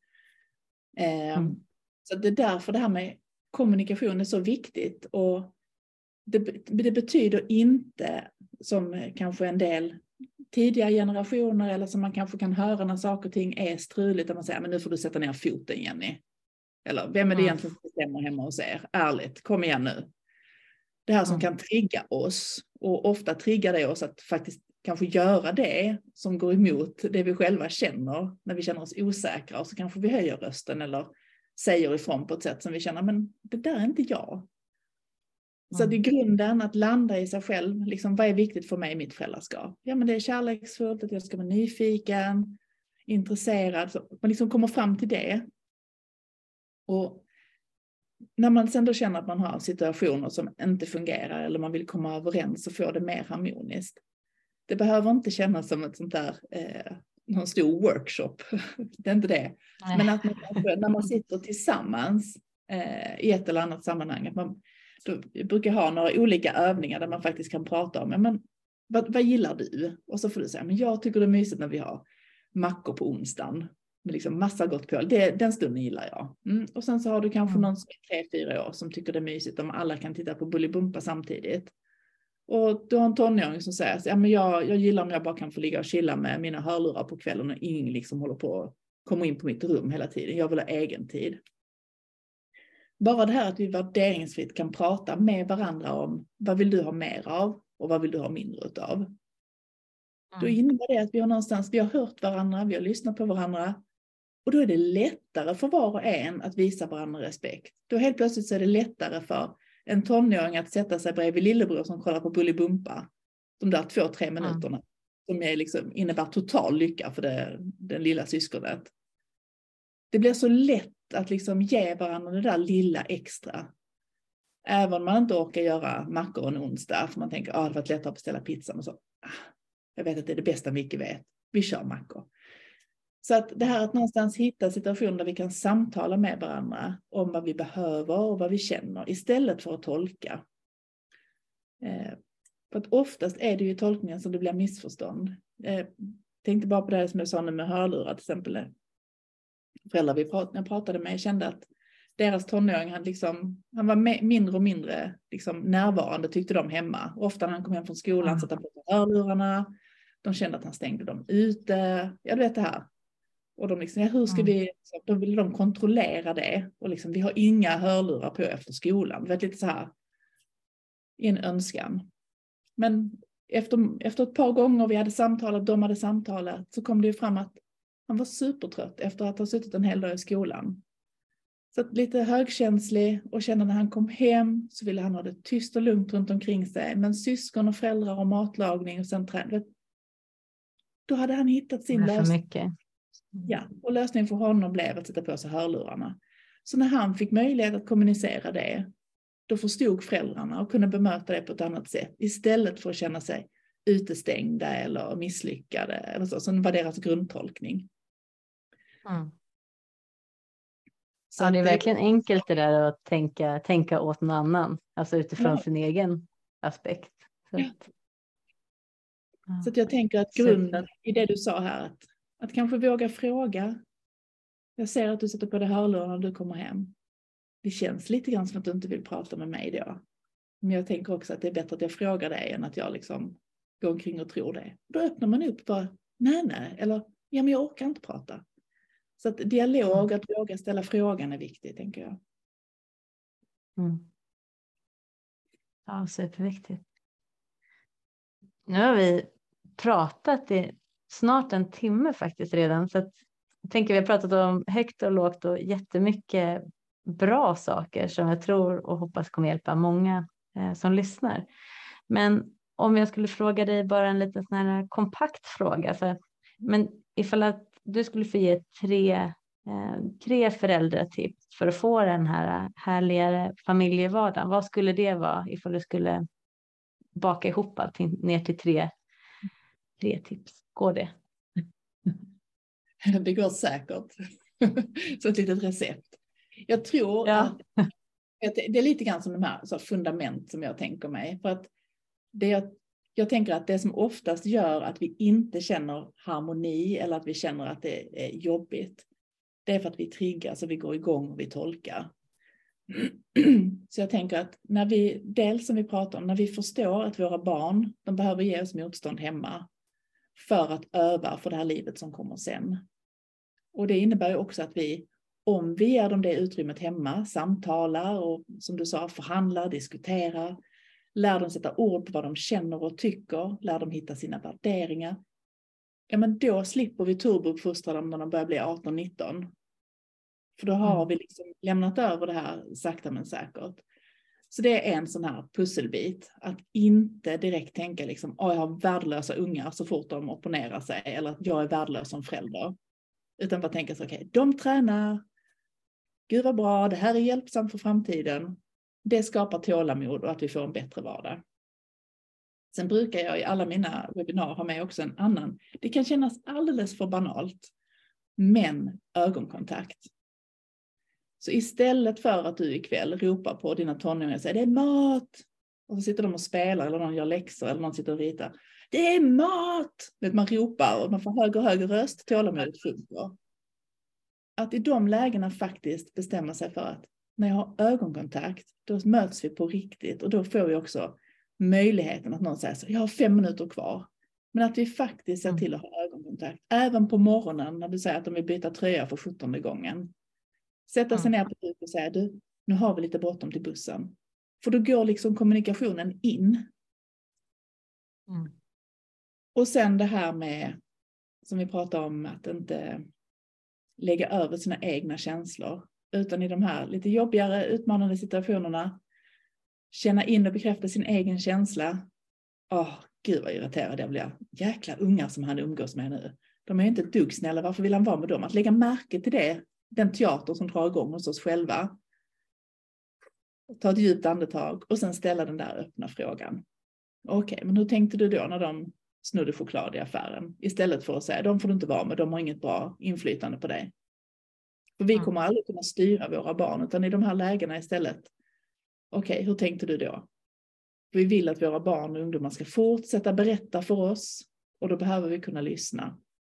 Så det är därför det här med kommunikation är så viktigt. Och det betyder inte, som kanske en del tidiga generationer, eller som man kanske kan höra när saker och ting är struligt, där man säger, men nu får du sätta ner foten, Jenny. Eller vem är det egentligen som bestämmer hemma hos er? Ärligt, kom igen nu. Det här som kan trigga oss, och ofta triggar det oss att faktiskt kanske göra det som går emot det vi själva känner, när vi känner oss osäkra, och så kanske vi höjer rösten eller säger ifrån på ett sätt som vi känner, men det där är inte jag. Så det är grunden att landa i sig själv. Vad är viktigt för mig i mitt föräldraskap? Ja, men det är kärleksfullt, att jag ska vara nyfiken, intresserad. Så man kommer fram till det. Och när man sen då känner att man har situationer som inte fungerar, eller man vill komma överens, så får det mer harmoniskt. Det behöver inte kännas som ett sånt där, någon stor workshop. Det är inte det. Men att man kanske, när man sitter tillsammans i ett eller annat sammanhang, att man då brukar ha några olika övningar där man faktiskt kan prata om, men vad gillar du? Och så får du säga, men jag tycker det är mysigt när vi har mackor på onsdagen med massa gott på. Den stunden gillar jag. Och sen så har du kanske någon som är 3-4 år som tycker det är mysigt om alla kan titta på Bolibompa samtidigt. Och du har en tonåring som säger, ja, men jag gillar om jag bara kan få ligga och chilla med mina hörlurar på kvällen och ingen håller på att komma in på mitt rum hela tiden. Jag vill ha egen tid. Bara det här att vi värderingsfritt kan prata med varandra om vad vill du ha mer av och vad vill du ha mindre av. Då innebär det att vi har hört varandra, vi har lyssnat på varandra, och då är det lättare för var och en att visa varandra respekt. Då helt plötsligt så är det lättare för en tonåring att sätta sig bredvid lillebror som kollar på Bolibompa de där 2-3 minuterna som innebär total lycka för den lilla syskonet. Det blir så lätt att ge varandra det där lilla extra. Även om man inte orkar göra mackor en onsdag, för man tänker, det har varit lättare att beställa pizza. Och så, jag vet att det är det bästa Micke vet. Vi kör mackor. Så att det här att någonstans hitta situationer där vi kan samtala med varandra om vad vi behöver och vad vi känner istället för att tolka. För att oftast är det ju tolkningen som det blir missförstånd. Tänkte bara på det här som jag sa nu med hörlurar till exempel. Föräldrar jag pratade med kände att deras tonåring han var mindre och mindre liksom närvarande tyckte de hemma. Och ofta när han kom hem från skolan satte han på hörlurarna. De kände att han stängde dem ute. Ja, du vet det här. Och de liksom, hur ska vi, då ville de kontrollera det. Och liksom, vi har inga hörlurar på efter skolan. Det var lite så här i en önskan. Men efter ett par gånger vi hade samtalat, de hade samtalat, så kom det ju fram att han var supertrött efter att ha suttit en hel dag i skolan. Så att lite högkänslig och kände när han kom hem så ville han ha det tyst och lugnt runt omkring sig. Men syskon och föräldrar och matlagning och sen träning. Då hade han hittat sin lösning. Ja, och lösningen för honom blev att sätta på sig hörlurarna. Så när han fick möjlighet att kommunicera det, då förstod föräldrarna och kunde bemöta det på ett annat sätt. Istället för att känna sig utestängda eller misslyckade. Eller så, som var deras grundtolkning. Så det är verkligen enkelt det där att tänka åt någon annan. Alltså utifrån sin egen aspekt. Så att jag tänker att grunden i det du sa här. Att kanske våga fråga. Jag ser att du sätter på dig hörlurarna när du kommer hem. Det känns lite grann som att du inte vill prata med mig då. Men jag tänker också att det är bättre att jag frågar dig än att jag liksom går omkring och tror det. Då öppnar man upp för nej. Eller ja, men jag orkar inte prata. Så att dialog, att våga ställa frågan är viktigt, tänker jag. Ja, superviktigt. Nu har vi pratat i snart en timme faktiskt redan. Så att jag tänker vi har pratat om högt och lågt och jättemycket bra saker som jag tror och hoppas kommer hjälpa många som lyssnar. Men om jag skulle fråga dig bara en liten sån här kompakt fråga. Men ifall att du skulle få ge tre föräldratips för att få den här härligare familjevardagen. Vad skulle det vara ifall du skulle baka ihop allt ner till tre tips? Går det? Det går säkert. Så ett litet recept. Jag tror att det är lite grann som de här så fundament som jag tänker mig. För att jag tänker att det som oftast gör att vi inte känner harmoni eller att vi känner att det är jobbigt. Det är för att vi triggas och vi går igång och vi tolkar. Så jag tänker att när vi, dels som vi pratar om, när vi förstår att våra barn, de behöver ge oss motstånd hemma för att öva för det här livet som kommer sen. Och det innebär ju också att vi, om vi ger dem det utrymmet hemma, samtalar och som du sa, förhandlar, diskuterar, lär dem sätta ord på vad de känner och tycker, lär dem hitta sina värderingar. Ja, men då slipper vi turbouppfostra dem när de börjar bli 18-19. För då har vi liksom lämnat över det här sakta men säkert. Så det är en sån här pusselbit. Att inte direkt tänka liksom, jag har värdelösa ungar så fort de opponerar sig. Eller att jag är värdelös som förälder. Utan bara tänka så, okej, de tränar. Gud vad bra, det här är hjälpsamt för framtiden. Det skapar tålamod och att vi får en bättre vardag. Sen brukar jag i alla mina webbinarier ha med också en annan. Det kan kännas alldeles för banalt. Men ögonkontakt. Så istället för att du ikväll ropar på dina tonåringar och säger det är mat. Och så sitter de och spelar eller någon gör läxor eller någon sitter och ritar. Det är mat! Man ropar och man får högre och högre röst. Tålamodet sjunker. Att i de lägena faktiskt bestämma sig för att när jag har ögonkontakt då möts vi på riktigt. Och då får vi också möjligheten att någon säger så jag har 5 minuter kvar. Men att vi faktiskt ser till att ha ögonkontakt. Även på morgonen när du säger att de vill byta tröja för 17:e gången. Sätta sig ner på duk och säga du, nu har vi lite bråttom till bussen. För då går liksom kommunikationen in. Och sen det här med, som vi pratar om, att inte lägga över sina egna känslor. Utan i de här lite jobbigare, utmanande situationerna. Känna in och bekräfta sin egen känsla. Gud vad irriterad jag blir. Jäkla ungar som han umgås med nu. De är ju inte ett dugg snälla, varför vill han vara med dem? Att lägga märke till det. Den teater som drar igång hos oss själva. Ta ett djupt andetag och sen ställa den där öppna frågan. Okej, men hur tänkte du då när de snodde choklad i affären. Istället för att säga, de får du inte vara med, de har inget bra inflytande på dig. För vi kommer aldrig kunna styra våra barn, utan i de här lägena istället, okej, hur tänkte du då? Vi vill att våra barn och ungdomar ska fortsätta berätta för oss, och då behöver vi kunna lyssna.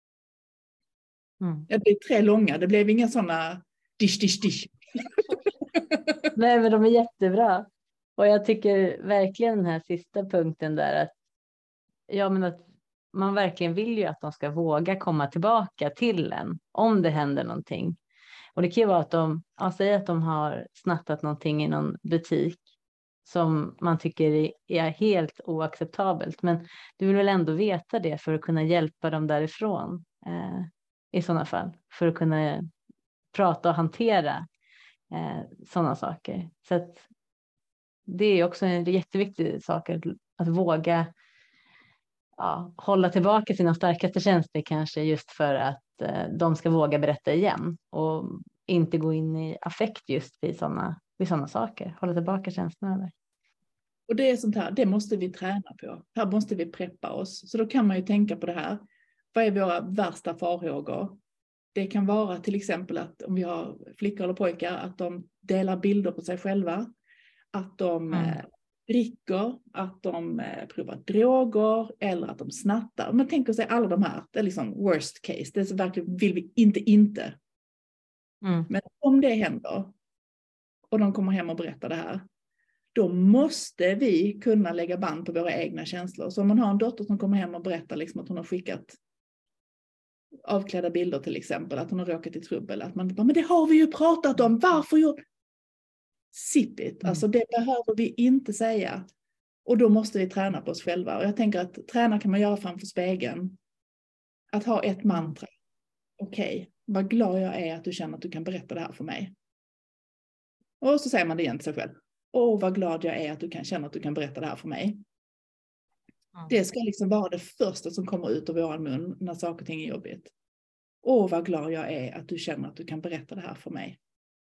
Det blev 3 långa, det blev inga sådana dish. Nej, men de är jättebra. Och jag tycker verkligen den här sista punkten där att man verkligen vill ju att de ska våga komma tillbaka till en om det händer någonting. Och det kan ju vara att säger att de har snattat någonting i någon butik som man tycker är helt oacceptabelt. Men du vill väl ändå veta det för att kunna hjälpa dem därifrån i sådana fall. För att kunna prata och hantera sådana saker. Så att det är också en jätteviktig sak att våga hålla tillbaka sina starkaste känslor kanske, just för att de ska våga berätta igen och inte gå in i affekt just vid sådana saker. Hålla tillbaka känslorna. Och det är sånt här, det måste vi träna på. Här måste vi preppa oss. Så då kan man ju tänka på det här. Vad är våra värsta farhågor? Det kan vara till exempel att om vi har flickor eller pojkar, att de delar bilder på sig själva. Att de dricker, att de provar droger eller att de snattar. Men tänk sig alla de här, det är liksom worst case. Det är så verkligen vill vi inte. Men om det händer och de kommer hem och berättar det här, då måste vi kunna lägga band på våra egna känslor. Så om man har en dotter som kommer hem och berättar liksom att hon har skickat avklädda bilder till exempel, att hon har råkat i trubbel, att man bara, men det har vi ju pratat om, varför gjorde... Sip it, alltså det behöver vi inte säga. Och då måste vi träna på oss själva. Och jag tänker att träna kan man göra framför spegeln. Att ha ett mantra. Okej, vad glad jag är att du känner att du kan berätta det här för mig. Och så säger man det igen till sig själv. Vad glad jag är att du kan känna att du kan berätta det här för mig. Det ska liksom vara det första som kommer ut av vår mun när saker och ting är jobbigt. Vad glad jag är att du känner att du kan berätta det här för mig.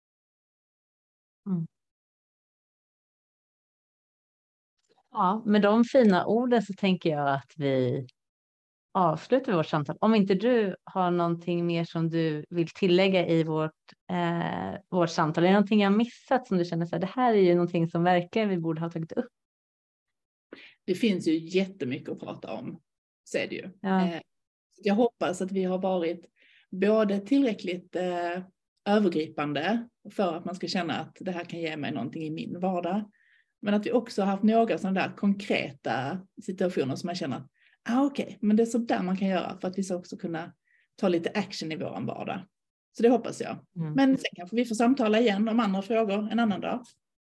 Ja, med de fina orden så tänker jag att vi avslutar vårt samtal. Om inte du har någonting mer som du vill tillägga i vårt samtal. Är det någonting jag missat som du känner så här, det här är ju någonting som verkligen vi borde ha tagit upp? Det finns ju jättemycket att prata om. Så är det ju. Ja. Jag hoppas att vi har varit både tillräckligt övergripande för att man ska känna att det här kan ge mig någonting i min vardag. Men att vi också har haft några sådana där konkreta situationer som man känner att okej, men det är så där man kan göra för att vi ska också kunna ta lite action i våran vardag. Så det hoppas jag. Men sen kanske vi får samtala igen om andra frågor en annan dag.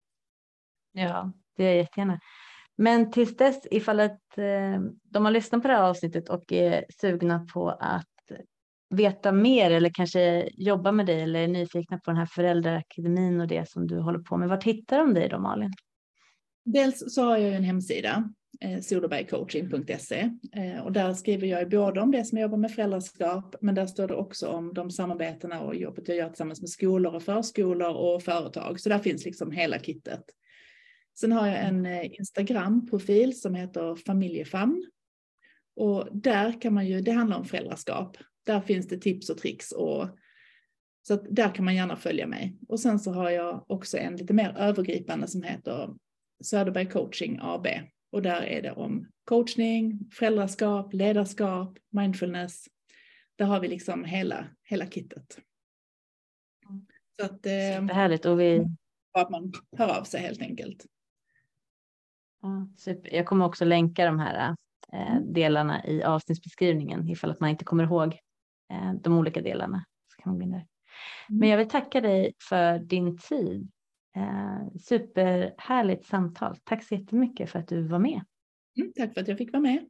Ja, det är jättegärna. Men tills dess, ifall att de har lyssnat på det här avsnittet och är sugna på att veta mer eller kanske jobba med dig eller är nyfikna på den här föräldraakademin och det som du håller på med. Vart hittar de dig då, Malin? Dels så har jag en hemsida, soderbergcoaching.se, och där skriver jag både om det som jag jobbar med föräldraskap, men där står det också om de samarbetena och jobbet jag gör tillsammans med skolor och förskolor och företag. Så där finns liksom hela kittet. Sen har jag en Instagram-profil som heter Familjefamn. Och där kan man ju, det handlar om föräldraskap. Där finns det tips och tricks. Så att där kan man gärna följa mig. Och sen så har jag också en lite mer övergripande som heter Söderberg Coaching AB. Och där är det om coachning, föräldraskap, ledarskap, mindfulness. Där har vi liksom hela kittet. Så att härligt. Och att man hör av sig helt enkelt. Ja, super. Jag kommer också länka de här delarna i avsnittsbeskrivningen ifall att man inte kommer ihåg de olika delarna. Så kan man gå in där. Men jag vill tacka dig för din tid. Superhärligt samtal. Tack så jättemycket för att du var med. Tack för att jag fick vara med.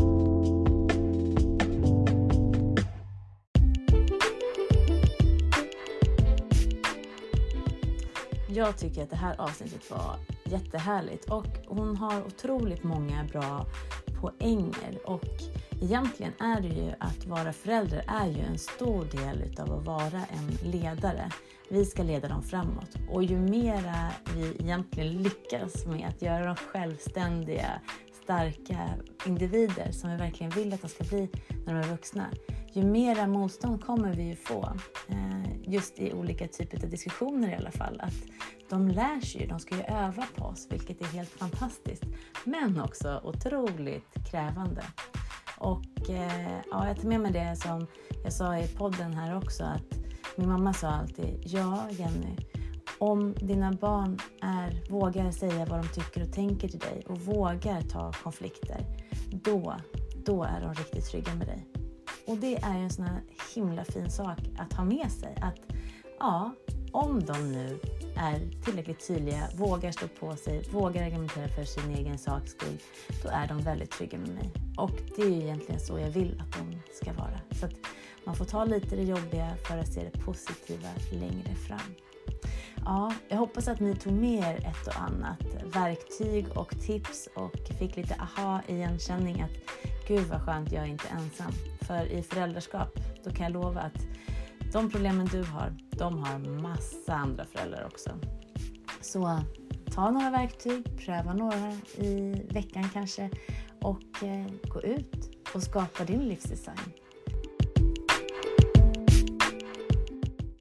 Jag tycker att det här avsnittet var jättehärligt och hon har otroligt många bra poänger och egentligen är det ju att vara förälder är ju en stor del av att vara en ledare. Vi ska leda dem framåt och ju mera vi egentligen lyckas med att göra dem självständiga, starka individer som vi verkligen vill att de ska bli när de är vuxna, ju mera motstånd kommer vi ju få. Just i olika typer av diskussioner i alla fall. Att de lär sig ju, de ska ju öva på oss, vilket är helt fantastiskt. Men också otroligt krävande. Och jag tar med mig det som jag sa i podden här också, att min mamma sa alltid, ja Jenny, om dina barn vågar säga vad de tycker och tänker till dig och vågar ta konflikter, då är de riktigt trygga med dig. Och det är ju en sån här himla fin sak att ha med sig, att om de nu är tillräckligt tydliga, vågar stå på sig, vågar argumentera för sin egen saks skull, då är de väldigt trygga med mig. Och det är ju egentligen så jag vill att de ska vara. Så att man får ta lite det jobbiga för att se det positiva längre fram. Ja, jag hoppas att ni tog med er ett och annat verktyg och tips och fick lite aha-igenkänning att gud vad skönt, jag är inte ensam. För i föräldraskap, då kan jag lova att de problemen du har, de har massa andra föräldrar också. Så ta några verktyg, pröva några i veckan kanske och gå ut och skapa din livsdesign.